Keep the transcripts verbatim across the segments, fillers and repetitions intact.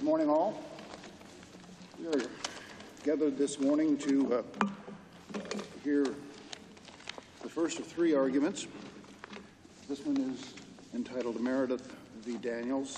morning, all. We are gathered this morning to uh, hear the first of three arguments. This one is entitled Meredith v. Daniels.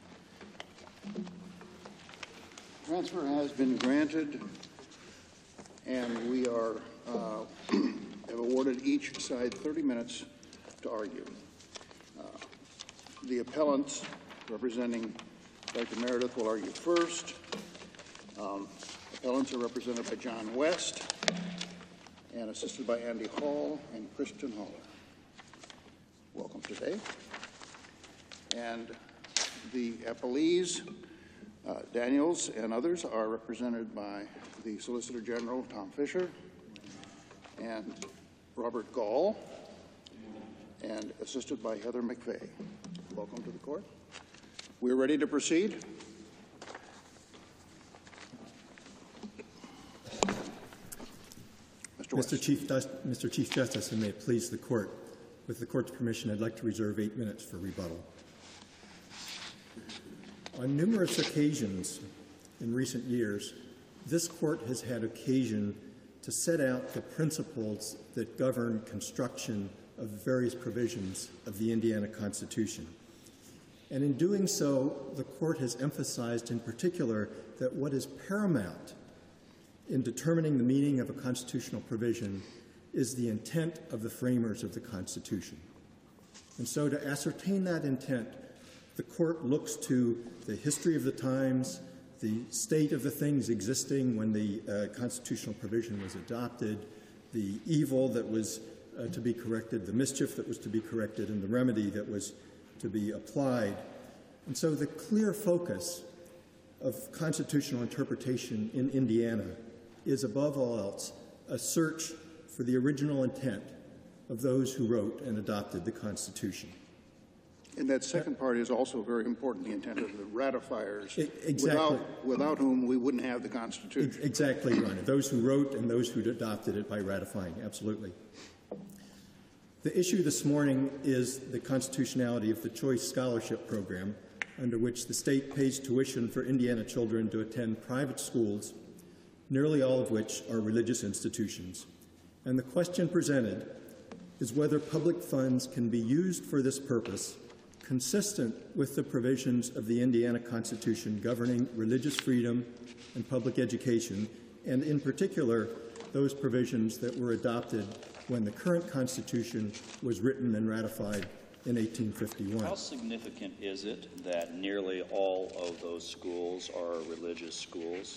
Transfer has been granted, and we are uh, have awarded each side thirty minutes to argue. Uh, the appellants, representing Doctor Meredith, will argue first. Um, appellants are represented by John West and assisted by Andy Hall and Christian Haller. Welcome today. And the appellees, uh, Daniels and others, are represented by the Solicitor General, Tom Fisher, and Robert Gall, and assisted by Heather McVeigh. Welcome to the court. We're ready to proceed. Mister Mister Chief, Mister Chief Justice, and may it please the court, with the court's permission, I'd like to reserve eight minutes for rebuttal. On numerous occasions in recent years, this court has had occasion to set out the principles that govern construction of various provisions of the Indiana Constitution. And in doing so, the court has emphasized in particular that what is paramount in determining the meaning of a constitutional provision is the intent of the framers of the Constitution. And so to ascertain that intent, the court looks to the history of the times, the state of the things existing when the uh, constitutional provision was adopted, the evil that was uh, to be corrected, the mischief that was to be corrected, and the remedy that was to be applied. And so the clear focus of constitutional interpretation in Indiana is, above all else, a search for the original intent of those who wrote and adopted the Constitution. And that second part is also very important, the intent of the ratifiers, exactly. without, without whom we wouldn't have the Constitution. Exactly, Your Honor. Those who wrote and those who adopted it by ratifying, absolutely. The issue this morning is the constitutionality of the Choice Scholarship Program, under which the state pays tuition for Indiana children to attend private schools, nearly all of which are religious institutions. And the question presented is whether public funds can be used for this purpose consistent with the provisions of the Indiana Constitution governing religious freedom and public education, and in particular, those provisions that were adopted when the current Constitution was written and ratified in eighteen fifty-one. How significant is it that nearly all of those schools are religious schools?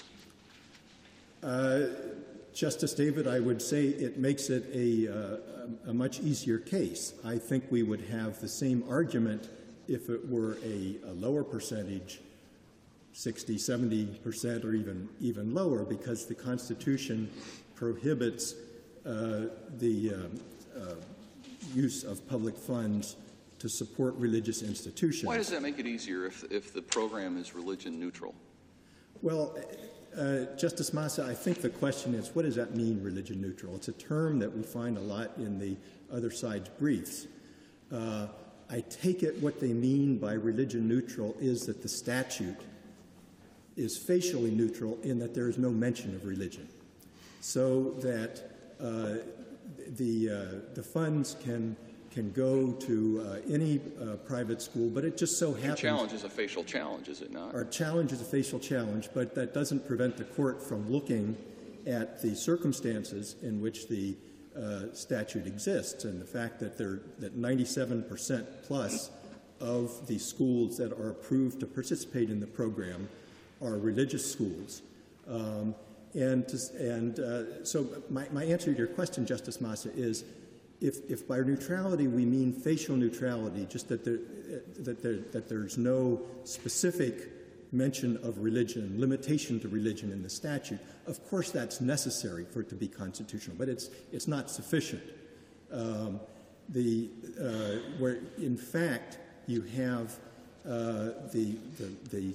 Uh, Justice David, I would say it makes it a, uh, a much easier case. I think we would have the same argument if it were a, a lower percentage, sixty, seventy percent, or even, even lower, because the Constitution prohibits uh, the um, uh, use of public funds to support religious institutions. Why does that make it easier if, if the program is religion neutral? Well, uh, Justice Massa, I think the question is, what does that mean, religion neutral? It's a term that we find a lot in the other side's briefs. Uh, I take it what they mean by religion neutral is that the statute is facially neutral in that there is no mention of religion, so that uh, the, uh, the funds can can go to uh, any uh, private school, but it just so happens— Your challenge is a facial challenge, is it not? Our challenge is a facial challenge, but that doesn't prevent the court from looking at the circumstances in which the uh, statute exists, and the fact that, there, that ninety-seven percent plus of the schools that are approved to participate in the program are religious schools. Um, and to, and uh, so my, my answer to your question, Justice Massa, is If, if by neutrality we mean facial neutrality, just that, there, that, there, that there's no specific mention of religion, limitation to religion in the statute, of course that's necessary for it to be constitutional, but it's, it's not sufficient. Um, the, uh, where, in fact, you have uh, the, the, the,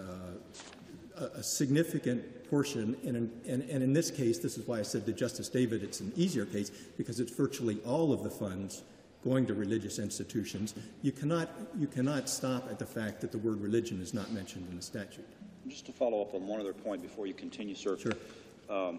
uh, a significant portion, and in, and, and in this case, this is why I said to Justice David it's an easier case, because it's virtually all of the funds going to religious institutions. You cannot, you cannot stop at the fact that the word religion is not mentioned in the statute. Just to follow up on one other point before you continue, sir. Sure. Um,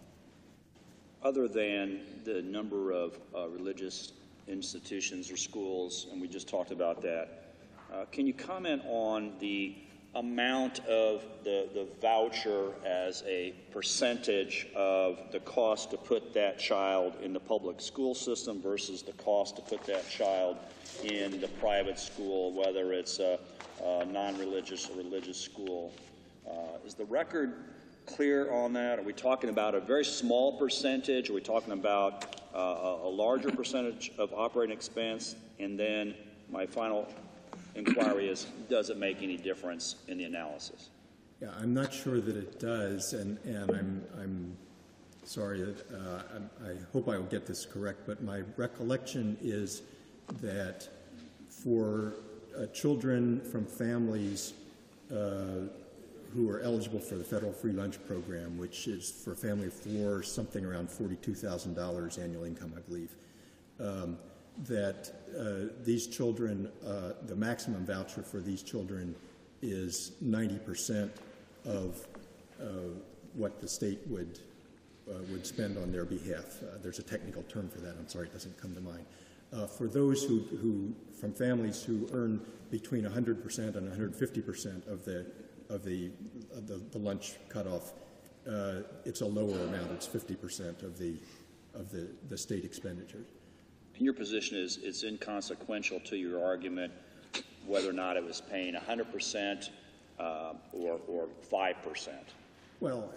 other than the number of uh, religious institutions or schools, and we just talked about that, uh, can you comment on the amount of the, the voucher as a percentage of the cost to put that child in the public school system versus the cost to put that child in the private school, whether it's a, a non-religious or religious school? Uh, is the record clear on that? Are we talking about a very small percentage? Are we talking about uh, a, a larger percentage of operating expense? And then my final inquiry is, does it make any difference in the analysis? Yeah, I'm not sure that it does, and, and I'm, I'm sorry, uh, I'm, I hope I will get this correct, but my recollection is that for uh, children from families uh, who are eligible for the federal free lunch program, which is for a family of four, something around forty-two thousand dollars annual income, I believe, um, that uh, these children, uh, the maximum voucher for these children is ninety percent of uh, what the state would uh, would spend on their behalf. Uh, there's a technical term for that. I'm sorry, it doesn't come to mind. Uh, for those who, who, from families who earn between one hundred percent and one hundred fifty percent of the of the, of the, the lunch cutoff, uh, it's a lower amount. It's fifty percent of the of the, the state expenditure. And your position is it's inconsequential to your argument whether or not it was paying one hundred percent uh, or, or five percent. Well,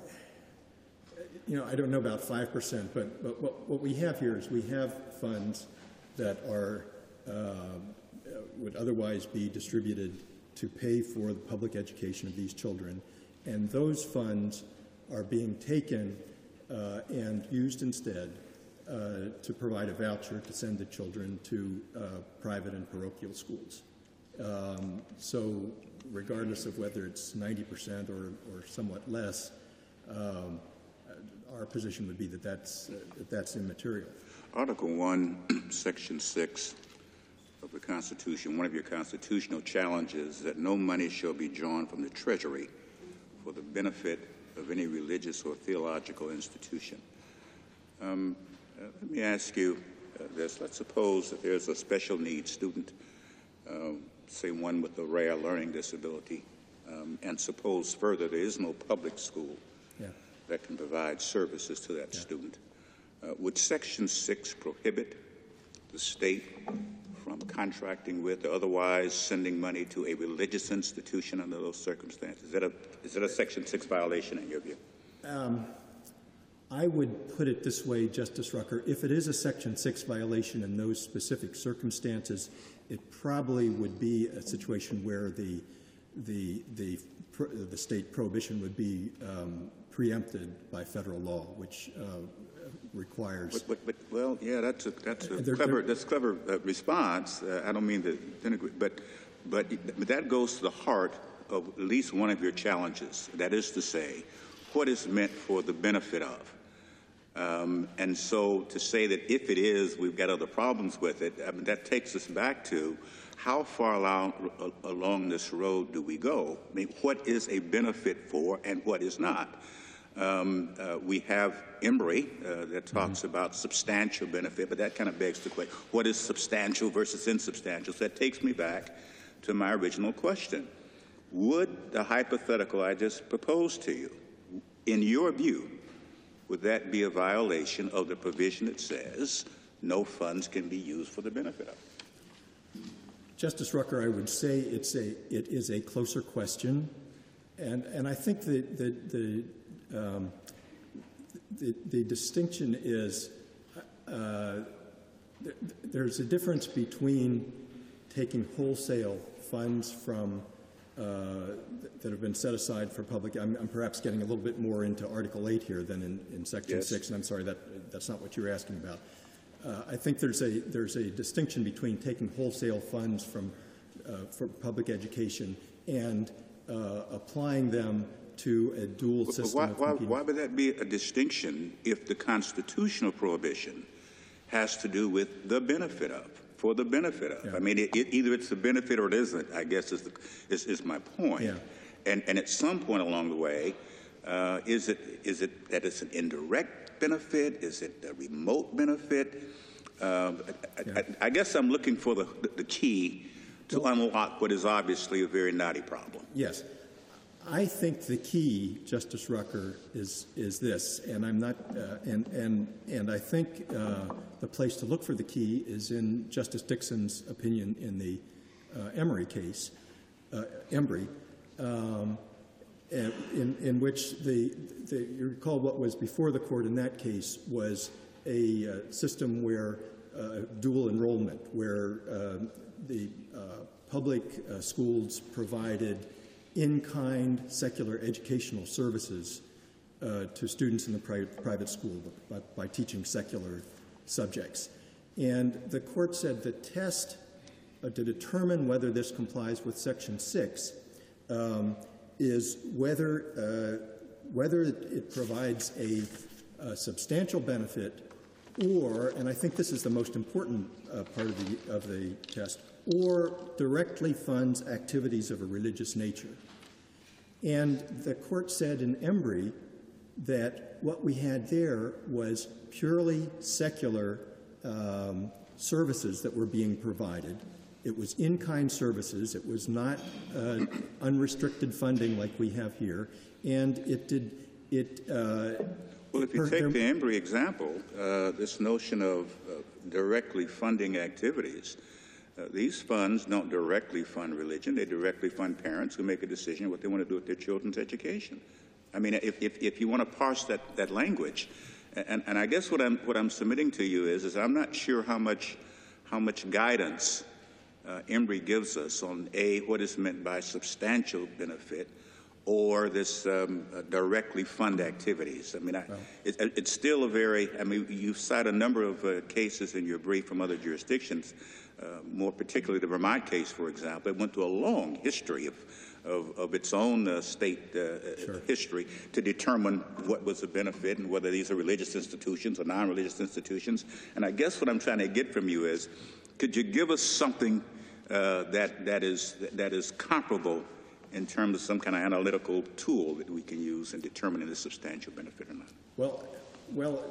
you know, I don't know about five percent, but, but what, what we have here is we have funds that are uh, would otherwise be distributed to pay for the public education of these children, and those funds are being taken uh, and used instead uh, to provide a voucher to send the children to uh, private and parochial schools. Um, so regardless of whether it's ninety percent or, or somewhat less, um, our position would be that that's, uh, that that's immaterial. Article one, Section six of the Constitution, one of your constitutional challenges is that no money shall be drawn from the Treasury for the benefit of any religious or theological institution. Um, uh, let me ask you uh, this. Let's suppose that there's a special needs student, uh, say one with a rare learning disability, um, and suppose further there is no public school yeah. that can provide services to that yeah. student. Uh, would Section six prohibit the state from contracting with or otherwise sending money to a religious institution under those circumstances? Is that a, is that a Section six violation in your view? Um, I would put it this way, Justice Rucker. If it is a Section six violation in those specific circumstances, it probably would be a situation where the, the, the, the state prohibition would be um, preempted by federal law, which uh, requires. But, but, but, well, yeah, that's a that's a they're, clever they're, that's a clever uh, response. Uh, I don't mean to denigrate, but but but that goes to the heart of at least one of your challenges. That is to say, what is meant for the benefit of. Um, and so to say that if it is, we've got other problems with it. I mean, that takes us back to how far along, along this road do we go? I mean, what is a benefit for and what is not? Um, uh, we have Emory uh, that talks mm-hmm. about substantial benefit, but that kind of begs the question, what is substantial versus insubstantial? So that takes me back to my original question. Would the hypothetical I just proposed to you, in your view, would that be a violation of the provision that says no funds can be used for the benefit of? Justice Rucker, I would say it's a, it is a closer question, and, and I think that the, the Um, the, the distinction is uh, th there's a difference between taking wholesale funds from uh, th that have been set aside for public. I'm, I'm perhaps getting a little bit more into Article eight here than in, in Section yes. six, and I'm sorry that that's not what you're asking about. Uh, I think there's a there's a distinction between taking wholesale funds from uh, for public education and uh, applying them to a dual system. Why, of why, why would that be a distinction if the constitutional prohibition has to do with the benefit of, for the benefit of? Yeah. I mean, it, it, either it's the benefit or it isn't, I guess is, the, is, is my point. Yeah. and, and at some point along the way, uh, is it is it that it's an indirect benefit? Is it a remote benefit? Um, Yeah. I, I, I guess I'm looking for the, the key to unlock what is obviously a very knotty problem. Yes. I think the key, Justice Rucker, is is this, and I'm not, uh, and and and I think uh, the place to look for the key is in Justice Dixon's opinion in the uh, Emory case, uh, Embry, um, in in which the, the you recall what was before the court in that case was a uh, system where uh, dual enrollment, where uh, the uh, public uh, schools provided in-kind secular educational services uh, to students in the pri private school by, by teaching secular subjects. And the court said the test uh, to determine whether this complies with Section six um, is whether, uh, whether it provides a, a substantial benefit or, and I think this is the most important uh, part of the, of the test, or directly funds activities of a religious nature. And the court said in Embry that what we had there was purely secular um, services that were being provided. It was in-kind services. It was not uh, unrestricted funding like we have here. And it did, it... Uh, Well, if you per, take there, the Embry example, uh, this notion of uh, directly funding activities, uh, these funds don't directly fund religion. They directly fund parents who make a decision what they want to do with their children's education. I mean, if, if, if you want to parse that, that language, and, and I guess what I'm, what I'm submitting to you is, is I'm not sure how much, how much guidance uh, Embry gives us on, A, what is meant by substantial benefit, or this um, uh, directly fund activities. I mean, I, well, it, it's still a very, I mean, you cite a number of uh, cases in your brief from other jurisdictions, uh, more particularly the Vermont case, for example. It went through a long history of, of, of its own uh, state uh, sure. history to determine what was the benefit and whether these are religious institutions or non-religious institutions. And I guess what I'm trying to get from you is, could you give us something uh, that, that, is, that is comparable in terms of some kind of analytical tool that we can use in determining the substantial benefit or not? Well, well,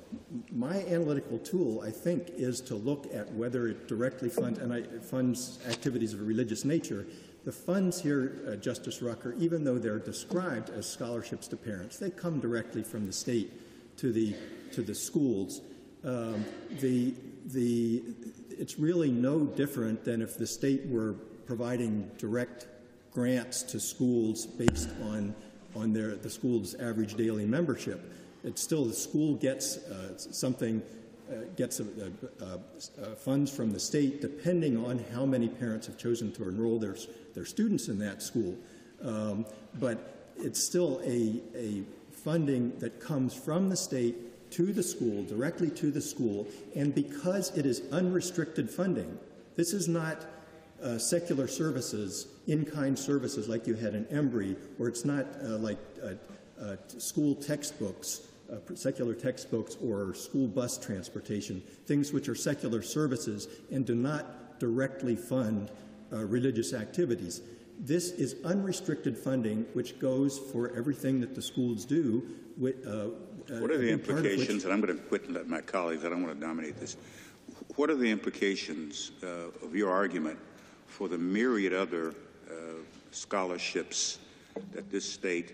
my analytical tool, I think, is to look at whether it directly funds, and I, it funds activities of a religious nature. The funds here, uh, Justice Rucker, even though they're described as scholarships to parents, they come directly from the state to the to the schools. Um, the the it's really no different than if the state were providing direct grants to schools based on on their the school's average daily membership. It's still the school gets uh, something, uh, gets uh, uh, uh, funds from the state depending on how many parents have chosen to enroll their their students in that school. Um, but it's still a a funding that comes from the state to the school, directly to the school, and because it is unrestricted funding, this is not Uh, secular services, in-kind services like you had in Embry, or it's not uh, like uh, uh, school textbooks, uh, secular textbooks or school bus transportation, things which are secular services and do not directly fund uh, religious activities. This is unrestricted funding which goes for everything that the schools do. With, uh, what are the implications, which, and I'm going to quit and let my colleagues, I don't want to dominate this, what are the implications uh, of your argument for the myriad other uh, scholarships that this state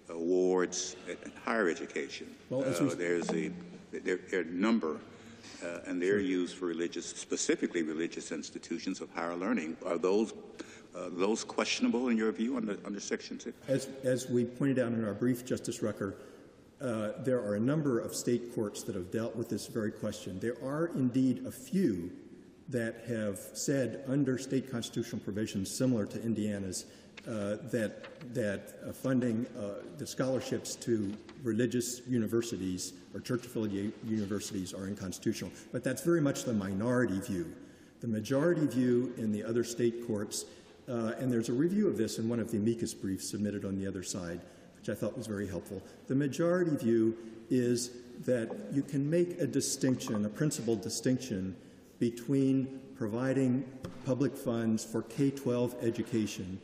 awards at higher education? Well, uh, there's a there, there are a number, uh, and they're sure. used for religious, specifically religious institutions of higher learning. Are those uh, those questionable in your view under under Section six? As as we pointed out in our brief, Justice Rucker, uh, there are a number of state courts that have dealt with this very question. There are indeed a few that have said under state constitutional provisions similar to Indiana's uh, that that uh, funding uh, the scholarships to religious universities or church-affiliated universities are unconstitutional. But that's very much the minority view. The majority view in the other state courts, uh, and there's a review of this in one of the amicus briefs submitted on the other side, which I thought was very helpful. The majority view is that you can make a distinction, a principled distinction, between providing public funds for K twelve education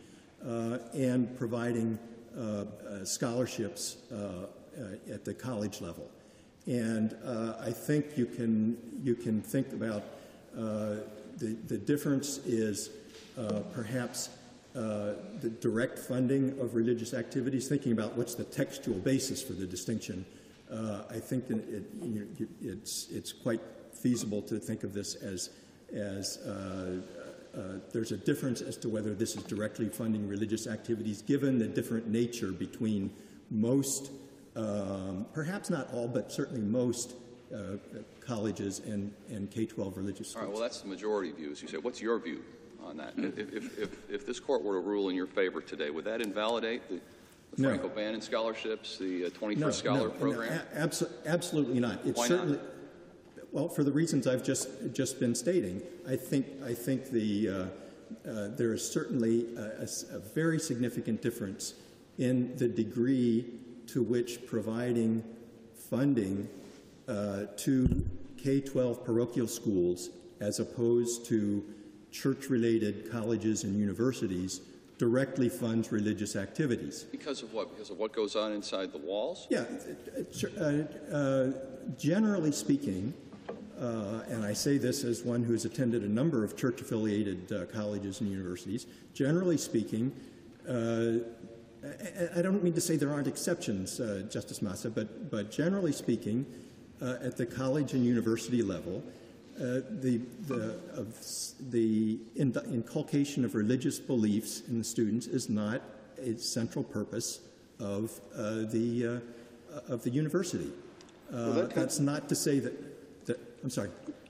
uh, and providing uh, uh, scholarships uh, uh, at the college level. And uh, I think you can you can think about uh, the the difference is uh, perhaps uh, the direct funding of religious activities. Thinking about what's the textual basis for the distinction, uh, I think that it, it, it's it's quite feasible to think of this as as uh, uh, there's a difference as to whether this is directly funding religious activities, given the different nature between most. Um, perhaps not all, but certainly most uh, colleges and, and K twelve religious schools. All right, well, that's the majority view, as you say. What's your view on that? If, if, if, if this court were to rule in your favor today, would that invalidate the, the No. Frank O'Bannon scholarships, the uh, twenty-first No, Scholar no, Program? no, a- abso- absolutely not. It's Why certainly, not? Well, for the reasons I've just just been stating, I think I think the uh, uh, there is certainly a, a, a very significant difference in the degree to which providing funding uh, to K twelve parochial schools, as opposed to church-related colleges and universities, directly funds religious activities. Because of what? Because of what goes on inside the walls? Yeah, uh, uh, generally speaking, uh, and I say this as one who's attended a number of church-affiliated uh, colleges and universities, generally speaking, uh, I don't mean to say there aren't exceptions, uh, Justice Massa, but, but generally speaking, uh, at the college and university level, uh, the, the, of the in, inculcation of religious beliefs in the students is not a central purpose of uh, the uh, of the university. Uh, Well, that that's not to say that, that I'm sorry.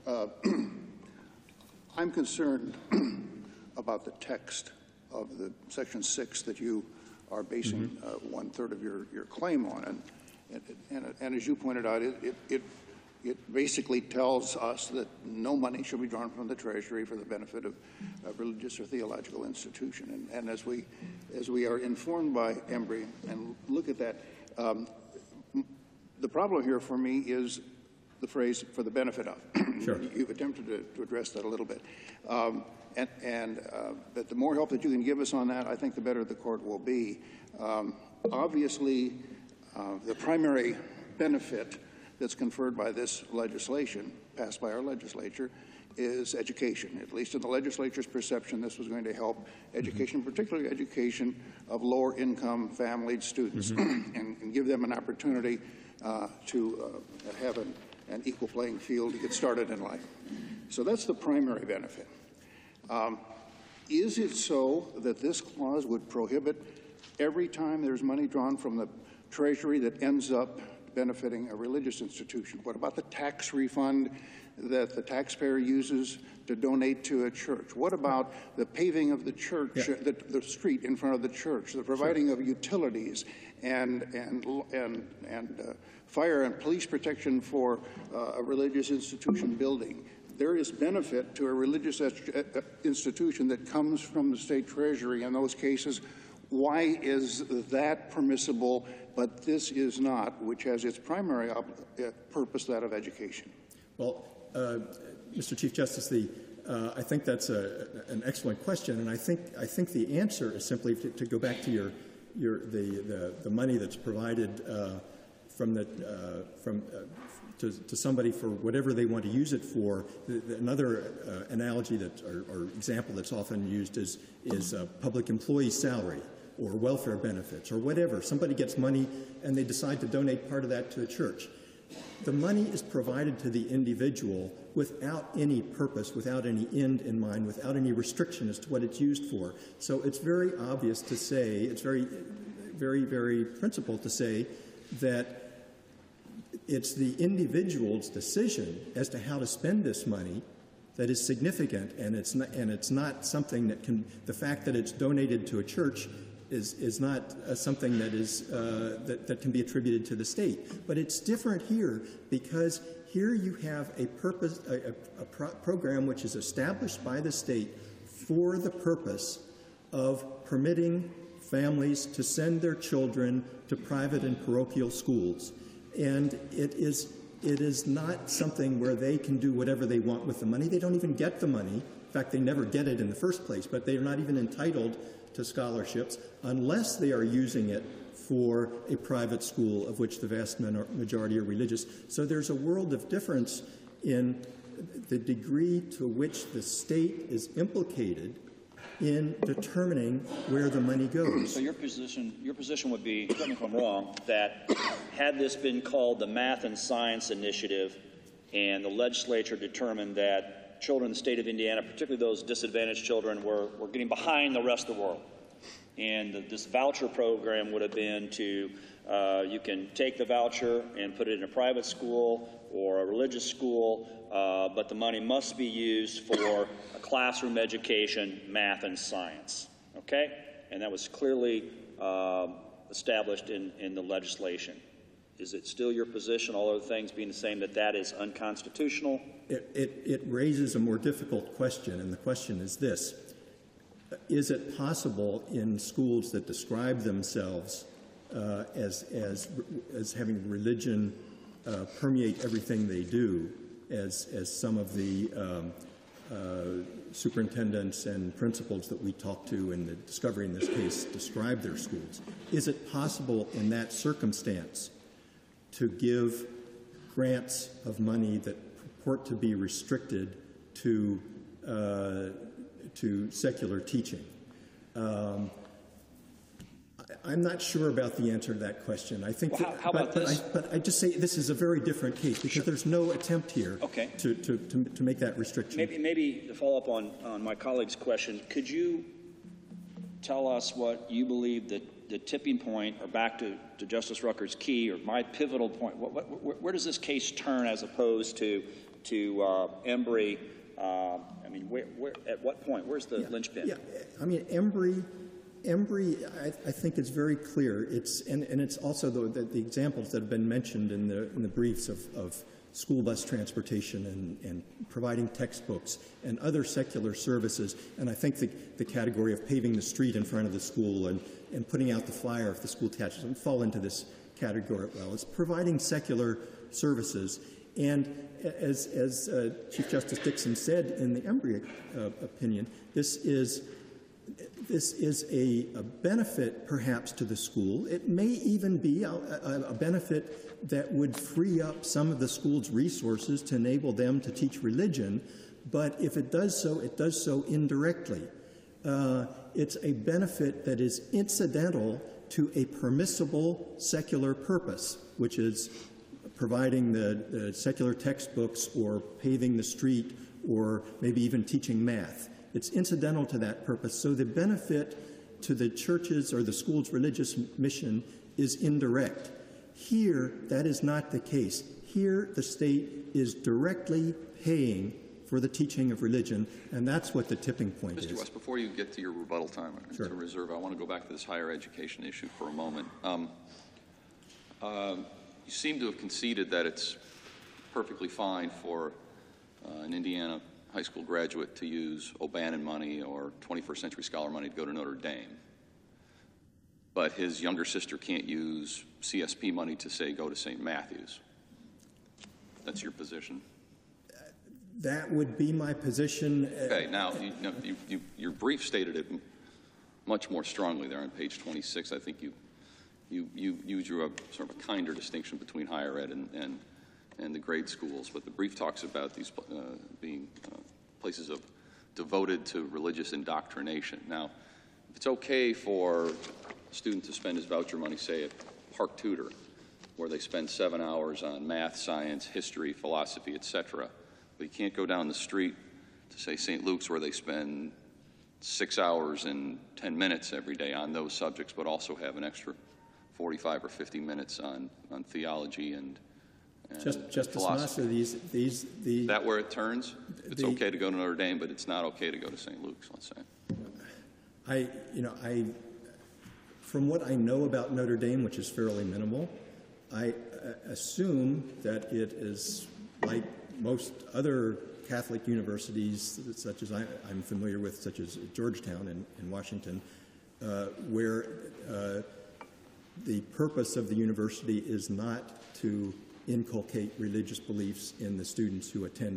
I'm concerned about the text of the section six that you are basing Mm-hmm. uh, one-third of your, your claim on. And, and, and, and as you pointed out, it, it, it, it basically tells us that no money should be drawn from the Treasury for the benefit of a religious or theological institution. And, and as we as we are informed by Embry and look at that, um, the problem here for me is the phrase "for the benefit of." Sure. You've attempted to, to address that a little bit. Um, And, and uh, that the more help that you can give us on that, I think the better the court will be. Um, obviously, uh, the primary benefit that's conferred by this legislation, passed by our legislature, is education. At least in the legislature's perception, this was going to help education, mm-hmm. particularly education of lower-income family students, mm-hmm. and, and give them an opportunity uh, to uh, have an, an equal playing field to get started in life. So that's the primary benefit. Um, is it so that this clause would prohibit every time there's money drawn from the Treasury that ends up benefiting a religious institution? What about the tax refund that the taxpayer uses to donate to a church? What about the paving of the church, Yeah. uh, the, the street in front of the church, the providing sure. of utilities and, and, and, and uh, fire and police protection for uh, a religious institution building? There is benefit to a religious institution that comes from the state treasury in those cases. Why is that permissible, but this is not, which has its primary purpose, that of education? Well, uh, Mister Chief Justice, the, uh, I think that's a, an excellent question, and I think I think the answer is simply to, to go back to your your the the, the money that's provided uh, from the uh, from. Uh, To, to somebody for whatever they want to use it for. The, the, another uh, analogy that, or, or example that's often used is, is uh, public employee salary or welfare benefits or whatever. Somebody gets money and they decide to donate part of that to a church. The money is provided to the individual without any purpose, without any end in mind, without any restriction as to what it's used for. So it's very obvious to say, it's very, very, very principled to say that it's the individual's decision as to how to spend this money that is significant, and it's not, and it's not something that can. The fact that it's donated to a church is is not uh, something that is uh, that that can be attributed to the state. But it's different here because here you have a purpose, a, a, a pro- program which is established by the state for the purpose of permitting families to send their children to private and parochial schools. And it is it is not something where they can do whatever they want with the money. They don't even get the money In fact, they never get it in the first place, but they are not even entitled to scholarships unless they are using it for a private school, of which the vast majority are religious. So there's a world of difference in the degree to which the state is implicated in determining where the money goes. So your position, your position would be, tell me if I'm wrong, that had this been called the Math and Science Initiative and the legislature determined that children in the state of Indiana, particularly those disadvantaged children, were, were getting behind the rest of the world, and this voucher program would have been to, uh, you can take the voucher and put it in a private school or a religious school, uh, but the money must be used for a classroom education, math and science, okay? And that was clearly uh, established in, in the legislation. Is it still your position, all other things being the same, that that is unconstitutional? It, it, it raises a more difficult question, and the question is this. Is it possible in schools that describe themselves uh, as, as, as having religion uh, permeate everything they do, as, as some of the um, uh, superintendents and principals that we talked to in the discovery in this case describe their schools? Is it possible in that circumstance to give grants of money that purport to be restricted to uh, to secular teaching? Um, I, I'm not sure about the answer to that question. I think, well, that, how, how but, about but this? I, but I just say this is a very different case because sure. there's no attempt here okay. to, to, to, to make that restriction. Maybe, maybe to follow up on, on my colleague's question, could you tell us what you believe that the tipping point, or back to, to Justice Rucker's key, or my pivotal point, what, what, where, where does this case turn as opposed to, to uh, Embry? Uh, I mean, where, where, at what point? Where's the yeah, linchpin? Yeah, I mean, Embry, Embry, I, I think is very clear. It's and, and it's also the, the, the examples that have been mentioned in the in the briefs of, of school bus transportation and, and providing textbooks and other secular services. And I think the, the category of paving the street in front of the school and, and putting out the flyer if the school catches them fall into this category well. It's providing secular services. And as, as uh, Chief Justice Dixon said in the Embry uh, opinion, this is, this is a, a benefit perhaps to the school. It may even be a, a, a benefit that would free up some of the school's resources to enable them to teach religion, but if it does so, it does so indirectly. Uh, it's a benefit that is incidental to a permissible secular purpose, which is providing the, the secular textbooks or paving the street or maybe even teaching math. It's incidental to that purpose. So the benefit to the church's or the school's religious mission is indirect. Here, that is not the case. Here, the state is directly paying for the teaching of religion, and that's what the tipping point Mister is. West, before you get to your rebuttal time Sure. to reserve, I want to go back to this higher education issue for a moment. Um, uh, you seem to have conceded that it's perfectly fine for uh, an Indiana high school graduate to use O'Bannon money or twenty-first century scholar money to go to Notre Dame, but his younger sister can't use C S P money to, say, go to Saint Matthew's. That's your position? That would be my position. Okay, now, you, you, you, your brief stated it much more strongly there on page twenty-six. I think you, you, you, you drew a sort of a kinder distinction between higher ed and, and, and the grade schools, but the brief talks about these uh, being uh, places of devoted to religious indoctrination. Now, if it's okay for a student to spend his voucher money, say, at Park Tudor, where they spend seven hours on math, science, history, philosophy, et cetera, but you can't go down the street to, say, Saint Luke's, where they spend six hours and ten minutes every day on those subjects, but also have an extra forty-five or fifty minutes on, on theology and, and Just, Justice philosophy. Massa, these, these, the, Is that where it turns? It's the, okay to go to Notre Dame, but it's not okay to go to Saint Luke's, let's say. I, you know, I, from what I know about Notre Dame, which is fairly minimal, I uh, assume that it is like most other Catholic universities, such as I, I'm familiar with, such as Georgetown in, in Washington, uh, where uh, the purpose of the university is not to inculcate religious beliefs in the students who attend it.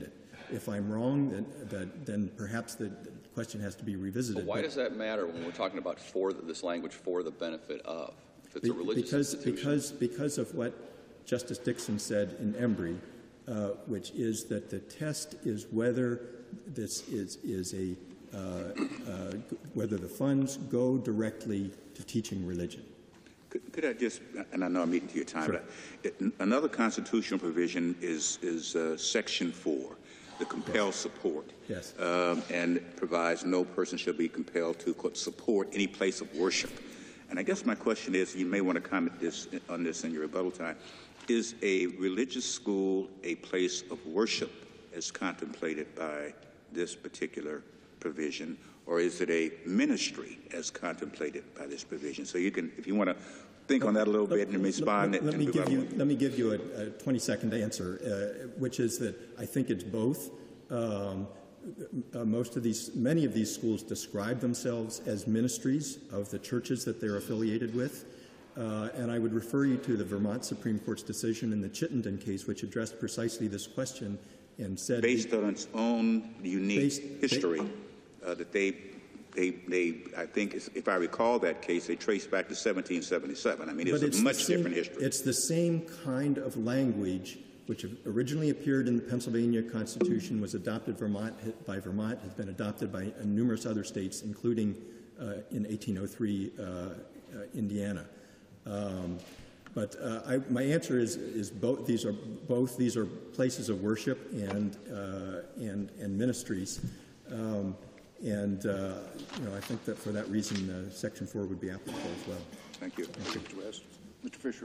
If I'm wrong, then, that, then perhaps the question has to be revisited. But why but does that matter when we're talking about for the, this language for the benefit of? If it's a religious because, institution. Because, because of what Justice Dixon said in Embry, uh, which is that the test is whether this is, is a uh, uh, whether the funds go directly to teaching religion. Could, could I just, and I know I'm eating to your time, Sure. but it, another constitutional provision is, is uh, Section four, the compel support. Yes. Um, and it provides no person shall be compelled to, quote, support any place of worship. And I guess my question is, you may want to comment this, on this in your rebuttal time, is a religious school a place of worship as contemplated by this particular provision, or is it a ministry as contemplated by this provision? So you can, if you want to think on that a little bit and respond. Let, let, let, and me, give you, on. let me give you a, a twenty-second answer, uh, which is that I think it's both. Um, uh, most of these, many of these schools describe themselves as ministries of the churches that they're affiliated with. Uh, and I would refer you to the Vermont Supreme Court's decision in the Chittenden case, which addressed precisely this question and said— Based on its own unique Based, history, uh, that they, they, they, I think, if I recall that case, they trace back to seventeen seventy-seven. I mean, it's, But it's a much the same, different history. It's the same kind of language which originally appeared in the Pennsylvania Constitution, was adopted Vermont, by Vermont, has been adopted by numerous other states, including uh, in eighteen oh three uh, uh, Indiana. Um, but uh, I, my answer is, is both. These are both. These are places of worship and uh, and and ministries. Um, and uh, you know, I think that for that reason, uh, Section Four would be applicable as well. Thank you. Thank you, Mister West. Mister Fisher.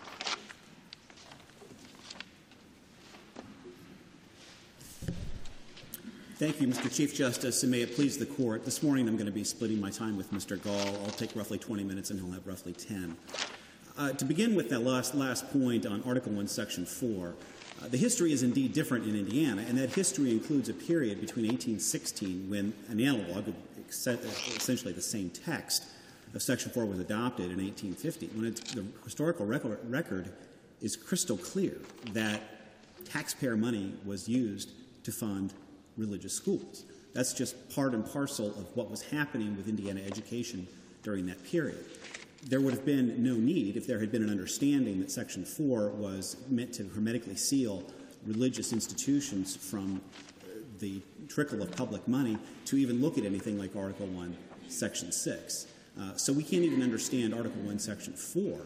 Thank you, Mister Chief Justice, and may it please the Court. This morning I'm going to be splitting my time with Mister Gall. I'll take roughly twenty minutes and he'll have roughly ten. Uh, to begin with that last, last point on Article one, Section four, uh, the history is indeed different in Indiana, and that history includes a period between eighteen sixteen, when an analog, essentially the same text of Section four, was adopted in eighteen fifty, when it's, the historical record, record is crystal clear that taxpayer money was used to fund religious schools. That's just part and parcel of what was happening with Indiana education during that period. There would have been no need, if there had been an understanding that Section four was meant to hermetically seal religious institutions from the trickle of public money, to even look at anything like Article one, Section six. Uh, so we can't even understand Article one, Section four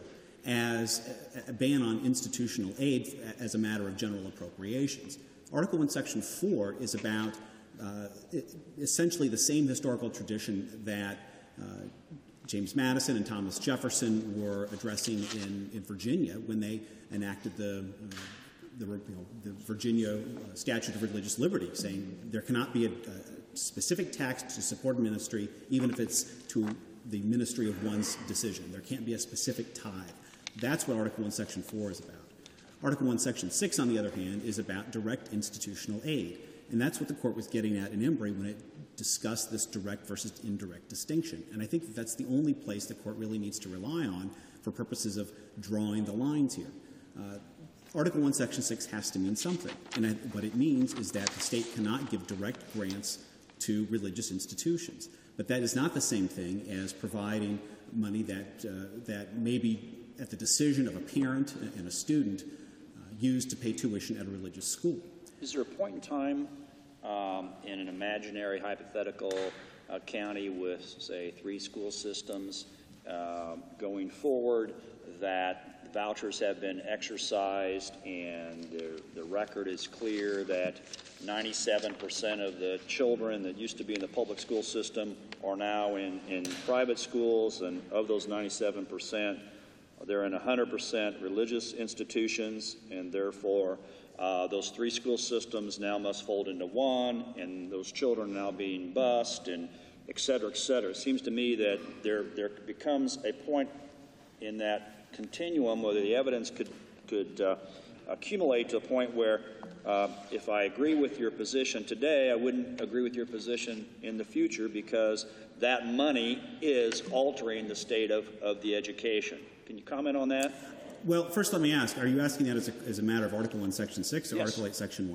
as a, a ban on institutional aid as a matter of general appropriations. Article one, Section four is about uh, essentially the same historical tradition that uh, James Madison and Thomas Jefferson were addressing in, in Virginia when they enacted the, uh, the, you know, the Virginia uh, Statute of Religious Liberty, saying there cannot be a, a specific tax to support a ministry, even if it's to the ministry of one's decision. There can't be a specific tithe. That's what Article one, Section four is about. Article one, Section six, on the other hand, is about direct institutional aid. And that's what the Court was getting at in Embry when it discussed this direct versus indirect distinction. And I think that that's the only place the Court really needs to rely on for purposes of drawing the lines here. Uh, Article one, Section six has to mean something. And I, what it means is that the state cannot give direct grants to religious institutions. But that is not the same thing as providing money that, uh, that may be at the decision of a parent and a student used to pay tuition at a religious school. Is there a point in time um, in an imaginary hypothetical uh, county with, say, three school systems uh, going forward that vouchers have been exercised and the, the record is clear that ninety-seven percent of the children that used to be in the public school system are now in, in private schools, and of those ninety-seven percent, they're in one hundred percent religious institutions, and therefore uh, those three school systems now must fold into one, and those children are now being bused, and et cetera, et cetera. It seems to me that there, there becomes a point in that continuum where the evidence could, could uh, accumulate to a point where uh, if I agree with your position today, I wouldn't agree with your position in the future, because that money is altering the state of, of the education. Can you comment on that? Well, first let me ask, are you asking that as a, as a matter of Article one, Section six, or Yes. Article eight, Section one?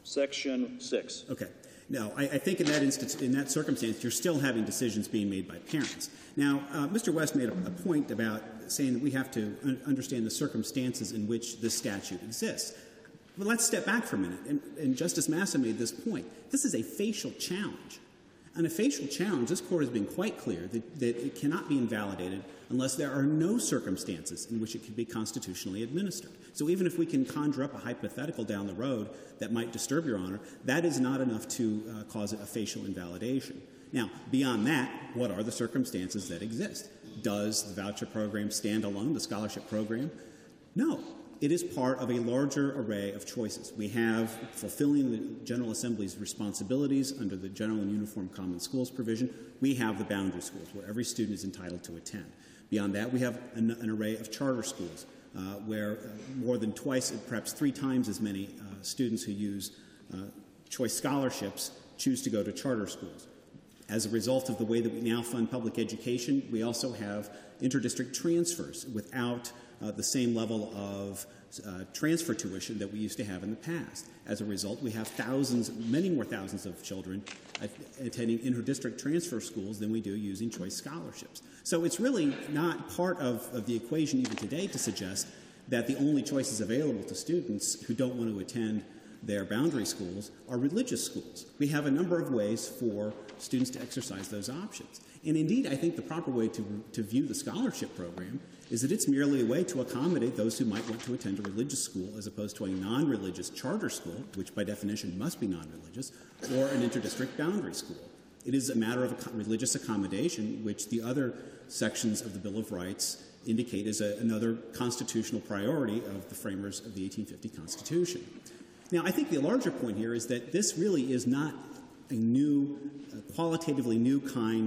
Section six. Okay. No, I, I think in that instance, in that circumstance, you're still having decisions being made by parents. Now, uh, Mister West made a, a point about saying that we have to un- understand the circumstances in which this statute exists. Well, let's step back for a minute. And, and Justice Massa made this point. This is a facial challenge. On a facial challenge, this Court has been quite clear that, that it cannot be invalidated unless there are no circumstances in which it can be constitutionally administered. So even if we can conjure up a hypothetical down the road that might disturb Your Honor, that is not enough to uh, cause a facial invalidation. Now, beyond that, what are the circumstances that exist? Does the voucher program stand alone, the scholarship program? No. It is part of a larger array of choices. We have fulfilling the General Assembly's responsibilities under the General and Uniform Common Schools provision. We have the boundary schools where every student is entitled to attend. Beyond that, we have an, an array of charter schools uh, where uh, more than twice, perhaps three times as many uh, students who use uh, choice scholarships choose to go to charter schools. As a result of the way that we now fund public education, we also have interdistrict transfers without uh, the same level of uh, transfer tuition that we used to have in the past. As a result, we have thousands, many more thousands of children uh, attending interdistrict transfer schools than we do using choice scholarships. So it's really not part of, of the equation even today to suggest that the only choices available to students who don't want to attend their boundary schools are religious schools. We have a number of ways for students to exercise those options. And indeed, I think the proper way to, to view the scholarship program is that it's merely a way to accommodate those who might want to attend a religious school as opposed to a non-religious charter school, which by definition must be non-religious, or an interdistrict boundary school. It is a matter of a religious accommodation, which the other sections of the Bill of Rights indicate is a, another constitutional priority of the framers of the eighteen fifty Constitution. Now, I think the larger point here is that this really is not a new, uh, qualitatively new kind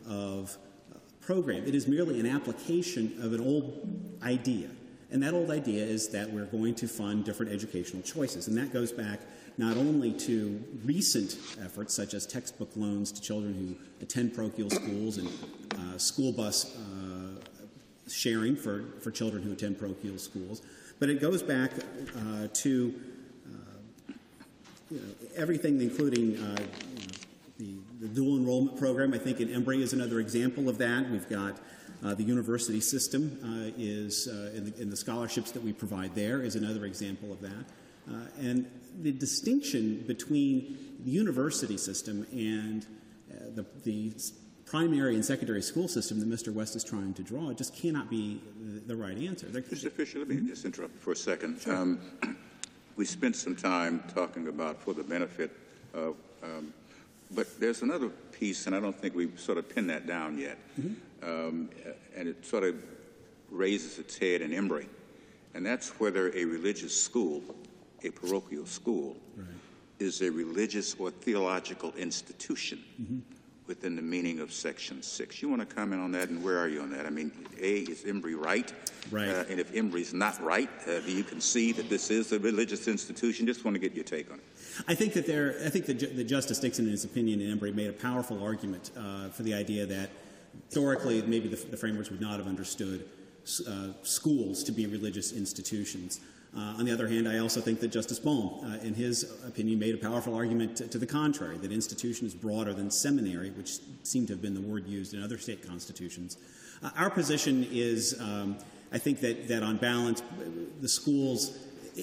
of uh, program. It is merely an application of an old idea. And that old idea is that we're going to fund different educational choices. And that goes back not only to recent efforts, such as textbook loans to children who attend parochial schools and uh, school bus uh, sharing for, for children who attend parochial schools, but it goes back uh, to You know, everything, including uh, you know, the, the dual enrollment program. I think in Embry is another example of that. We've got uh, the university system uh, is, uh, in, the, in the scholarships that we provide there is another example of that. Uh, and the distinction between the university system and uh, the, the primary and secondary school system that Mister West is trying to draw just cannot be the, the right answer. There, Mister Fisher, let me mm-hmm. just interrupt you for a second. Sure. Um, We spent some time talking about for the benefit of, um, but there's another piece, and I don't think we've sort of pinned that down yet, mm-hmm. um, and it sort of raises its head in Embry, and that's whether a religious school, a parochial school, right. is a religious or theological institution mm-hmm. within the meaning of Section six. You want to comment on that, and where are you on that? I mean, A, is Embry right? Right. Uh, and if Embry's not right, uh, do you concede that this is a religious institution? Just want to get your take on it. I think that there. I think that, Ju- that Justice Dixon, in his opinion in Embry, made a powerful argument uh, for the idea that historically maybe the, the framers would not have understood uh, schools to be religious institutions. Uh, on the other hand, I also think that Justice Bohm, uh, in his opinion, made a powerful argument to, to the contrary, that institution is broader than seminary, which seemed to have been the word used in other state constitutions. Uh, our position is, um, I think that, that on balance, the schools,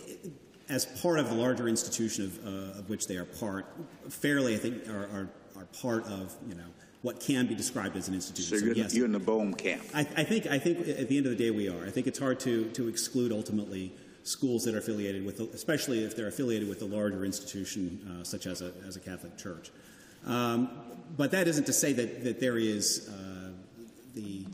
as part of the larger institution of, uh, of which they are part, fairly, I think, are, are, are part of, you know, what can be described as an institution. So, you're, so yes, you're in the Bohm camp. I, I think. I think at the end of the day, we are. I think it's hard to to exclude ultimately schools that are affiliated with, especially if they're affiliated with a larger institution uh, such as a as a Catholic church. Um, but that isn't to say that that there is uh, the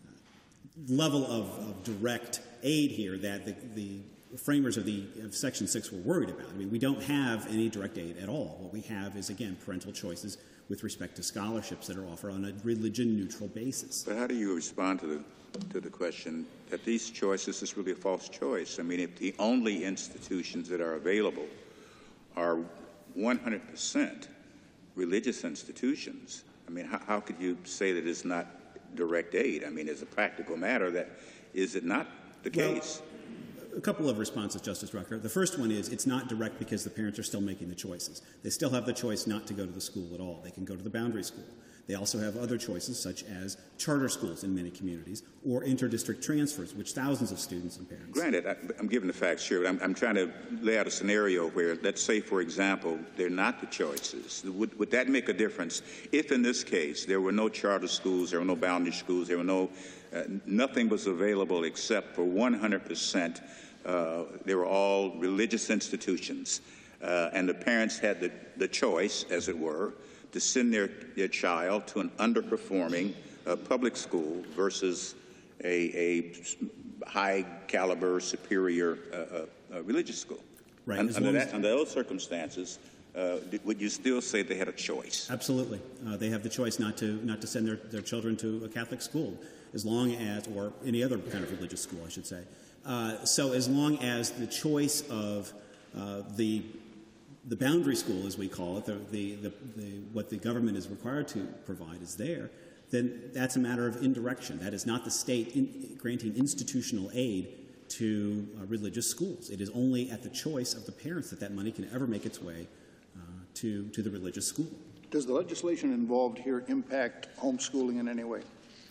level of, of direct aid here that the, the framers of the of Section six were worried about. I mean, we don't have any direct aid at all. What we have is, again, parental choices with respect to scholarships that are offered on a religion-neutral basis. But how do you respond to the to the question that these choices is really a false choice? I mean, if the only institutions that are available are one hundred percent religious institutions, I mean, how, how could you say that it's not direct aid? I mean, as a practical matter, that is it not the well, case? a couple of responses, Justice Rucker. The first one is it's not direct because the parents are still making the choices. They still have the choice not to go to the school at all. They can go to the boundary school. They also have other choices, such as charter schools in many communities, or inter-district transfers, which thousands of students and parents. Granted, I, I'm giving the facts here, but I'm, I'm trying to lay out a scenario where, let's say, for example, they're not the choices. Would, would that make a difference if, in this case, there were no charter schools, there were no boundary schools, there were no, uh, nothing was available except for one hundred percent, uh, they were all religious institutions, uh, and the parents had the, the choice, as it were, to send their, their child to an underperforming uh, public school versus a, a high caliber, superior uh, uh, uh, religious school. Right. Un- under, that, under those circumstances, uh, would you still say they had a choice? Absolutely. Uh, they have the choice not to not to send their, their children to a Catholic school, as long as, or any other kind of religious school, I should say. Uh, so as long as the choice of uh, the the boundary school, as we call it, the, the, the, the, what the government is required to provide is there, then that's a matter of indirection. That is not the state in, granting institutional aid to uh, religious schools. It is only at the choice of the parents that that money can ever make its way uh, to, to the religious school. Does the legislation involved here impact homeschooling in any way?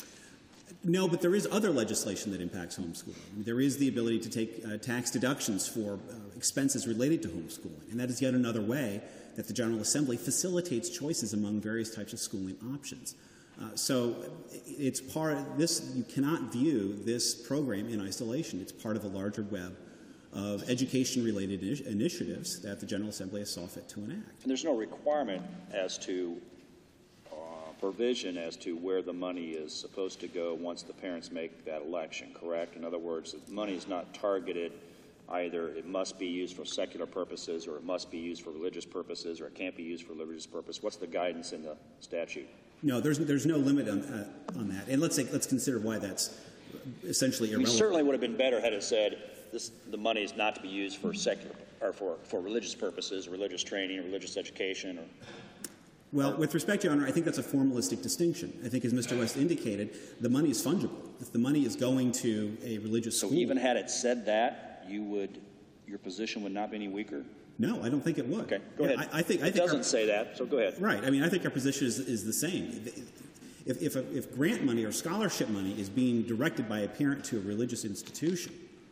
No, but there is other legislation that impacts homeschooling. There is the ability to take uh, tax deductions for uh, expenses related to homeschooling, and that is yet another way that the General Assembly facilitates choices among various types of schooling options. Uh, so it's part of this, you cannot view this program in isolation. It's part of a larger web of education-related initi- initiatives that the General Assembly has saw fit to enact. And there's no requirement as to uh, provision as to where the money is supposed to go once the parents make that election, correct? In other words, the money is not targeted. Either it must be used for secular purposes, or it must be used for religious purposes, or it can't be used for religious purpose. What's the guidance in the statute? No, there's there's no limit on uh, on that. And let's say, let's consider why that's essentially irrelevant. It certainly would have been better had it said this, the money is not to be used for secular or for, for religious purposes, religious training, religious education. Or, well, with respect, Your Honor, I think that's a formalistic distinction. I think, as Mister West indicated, the money is fungible. If the money is going to a religious so school, even had it said that, you would your position would not be any weaker? No, I don't think it would. Okay, go yeah, ahead. I, I think I it think doesn't our, say that, so go ahead. Right. I mean, I think our position is, is the same. If, if, a, if grant money or scholarship money is being directed by a parent to a religious institution,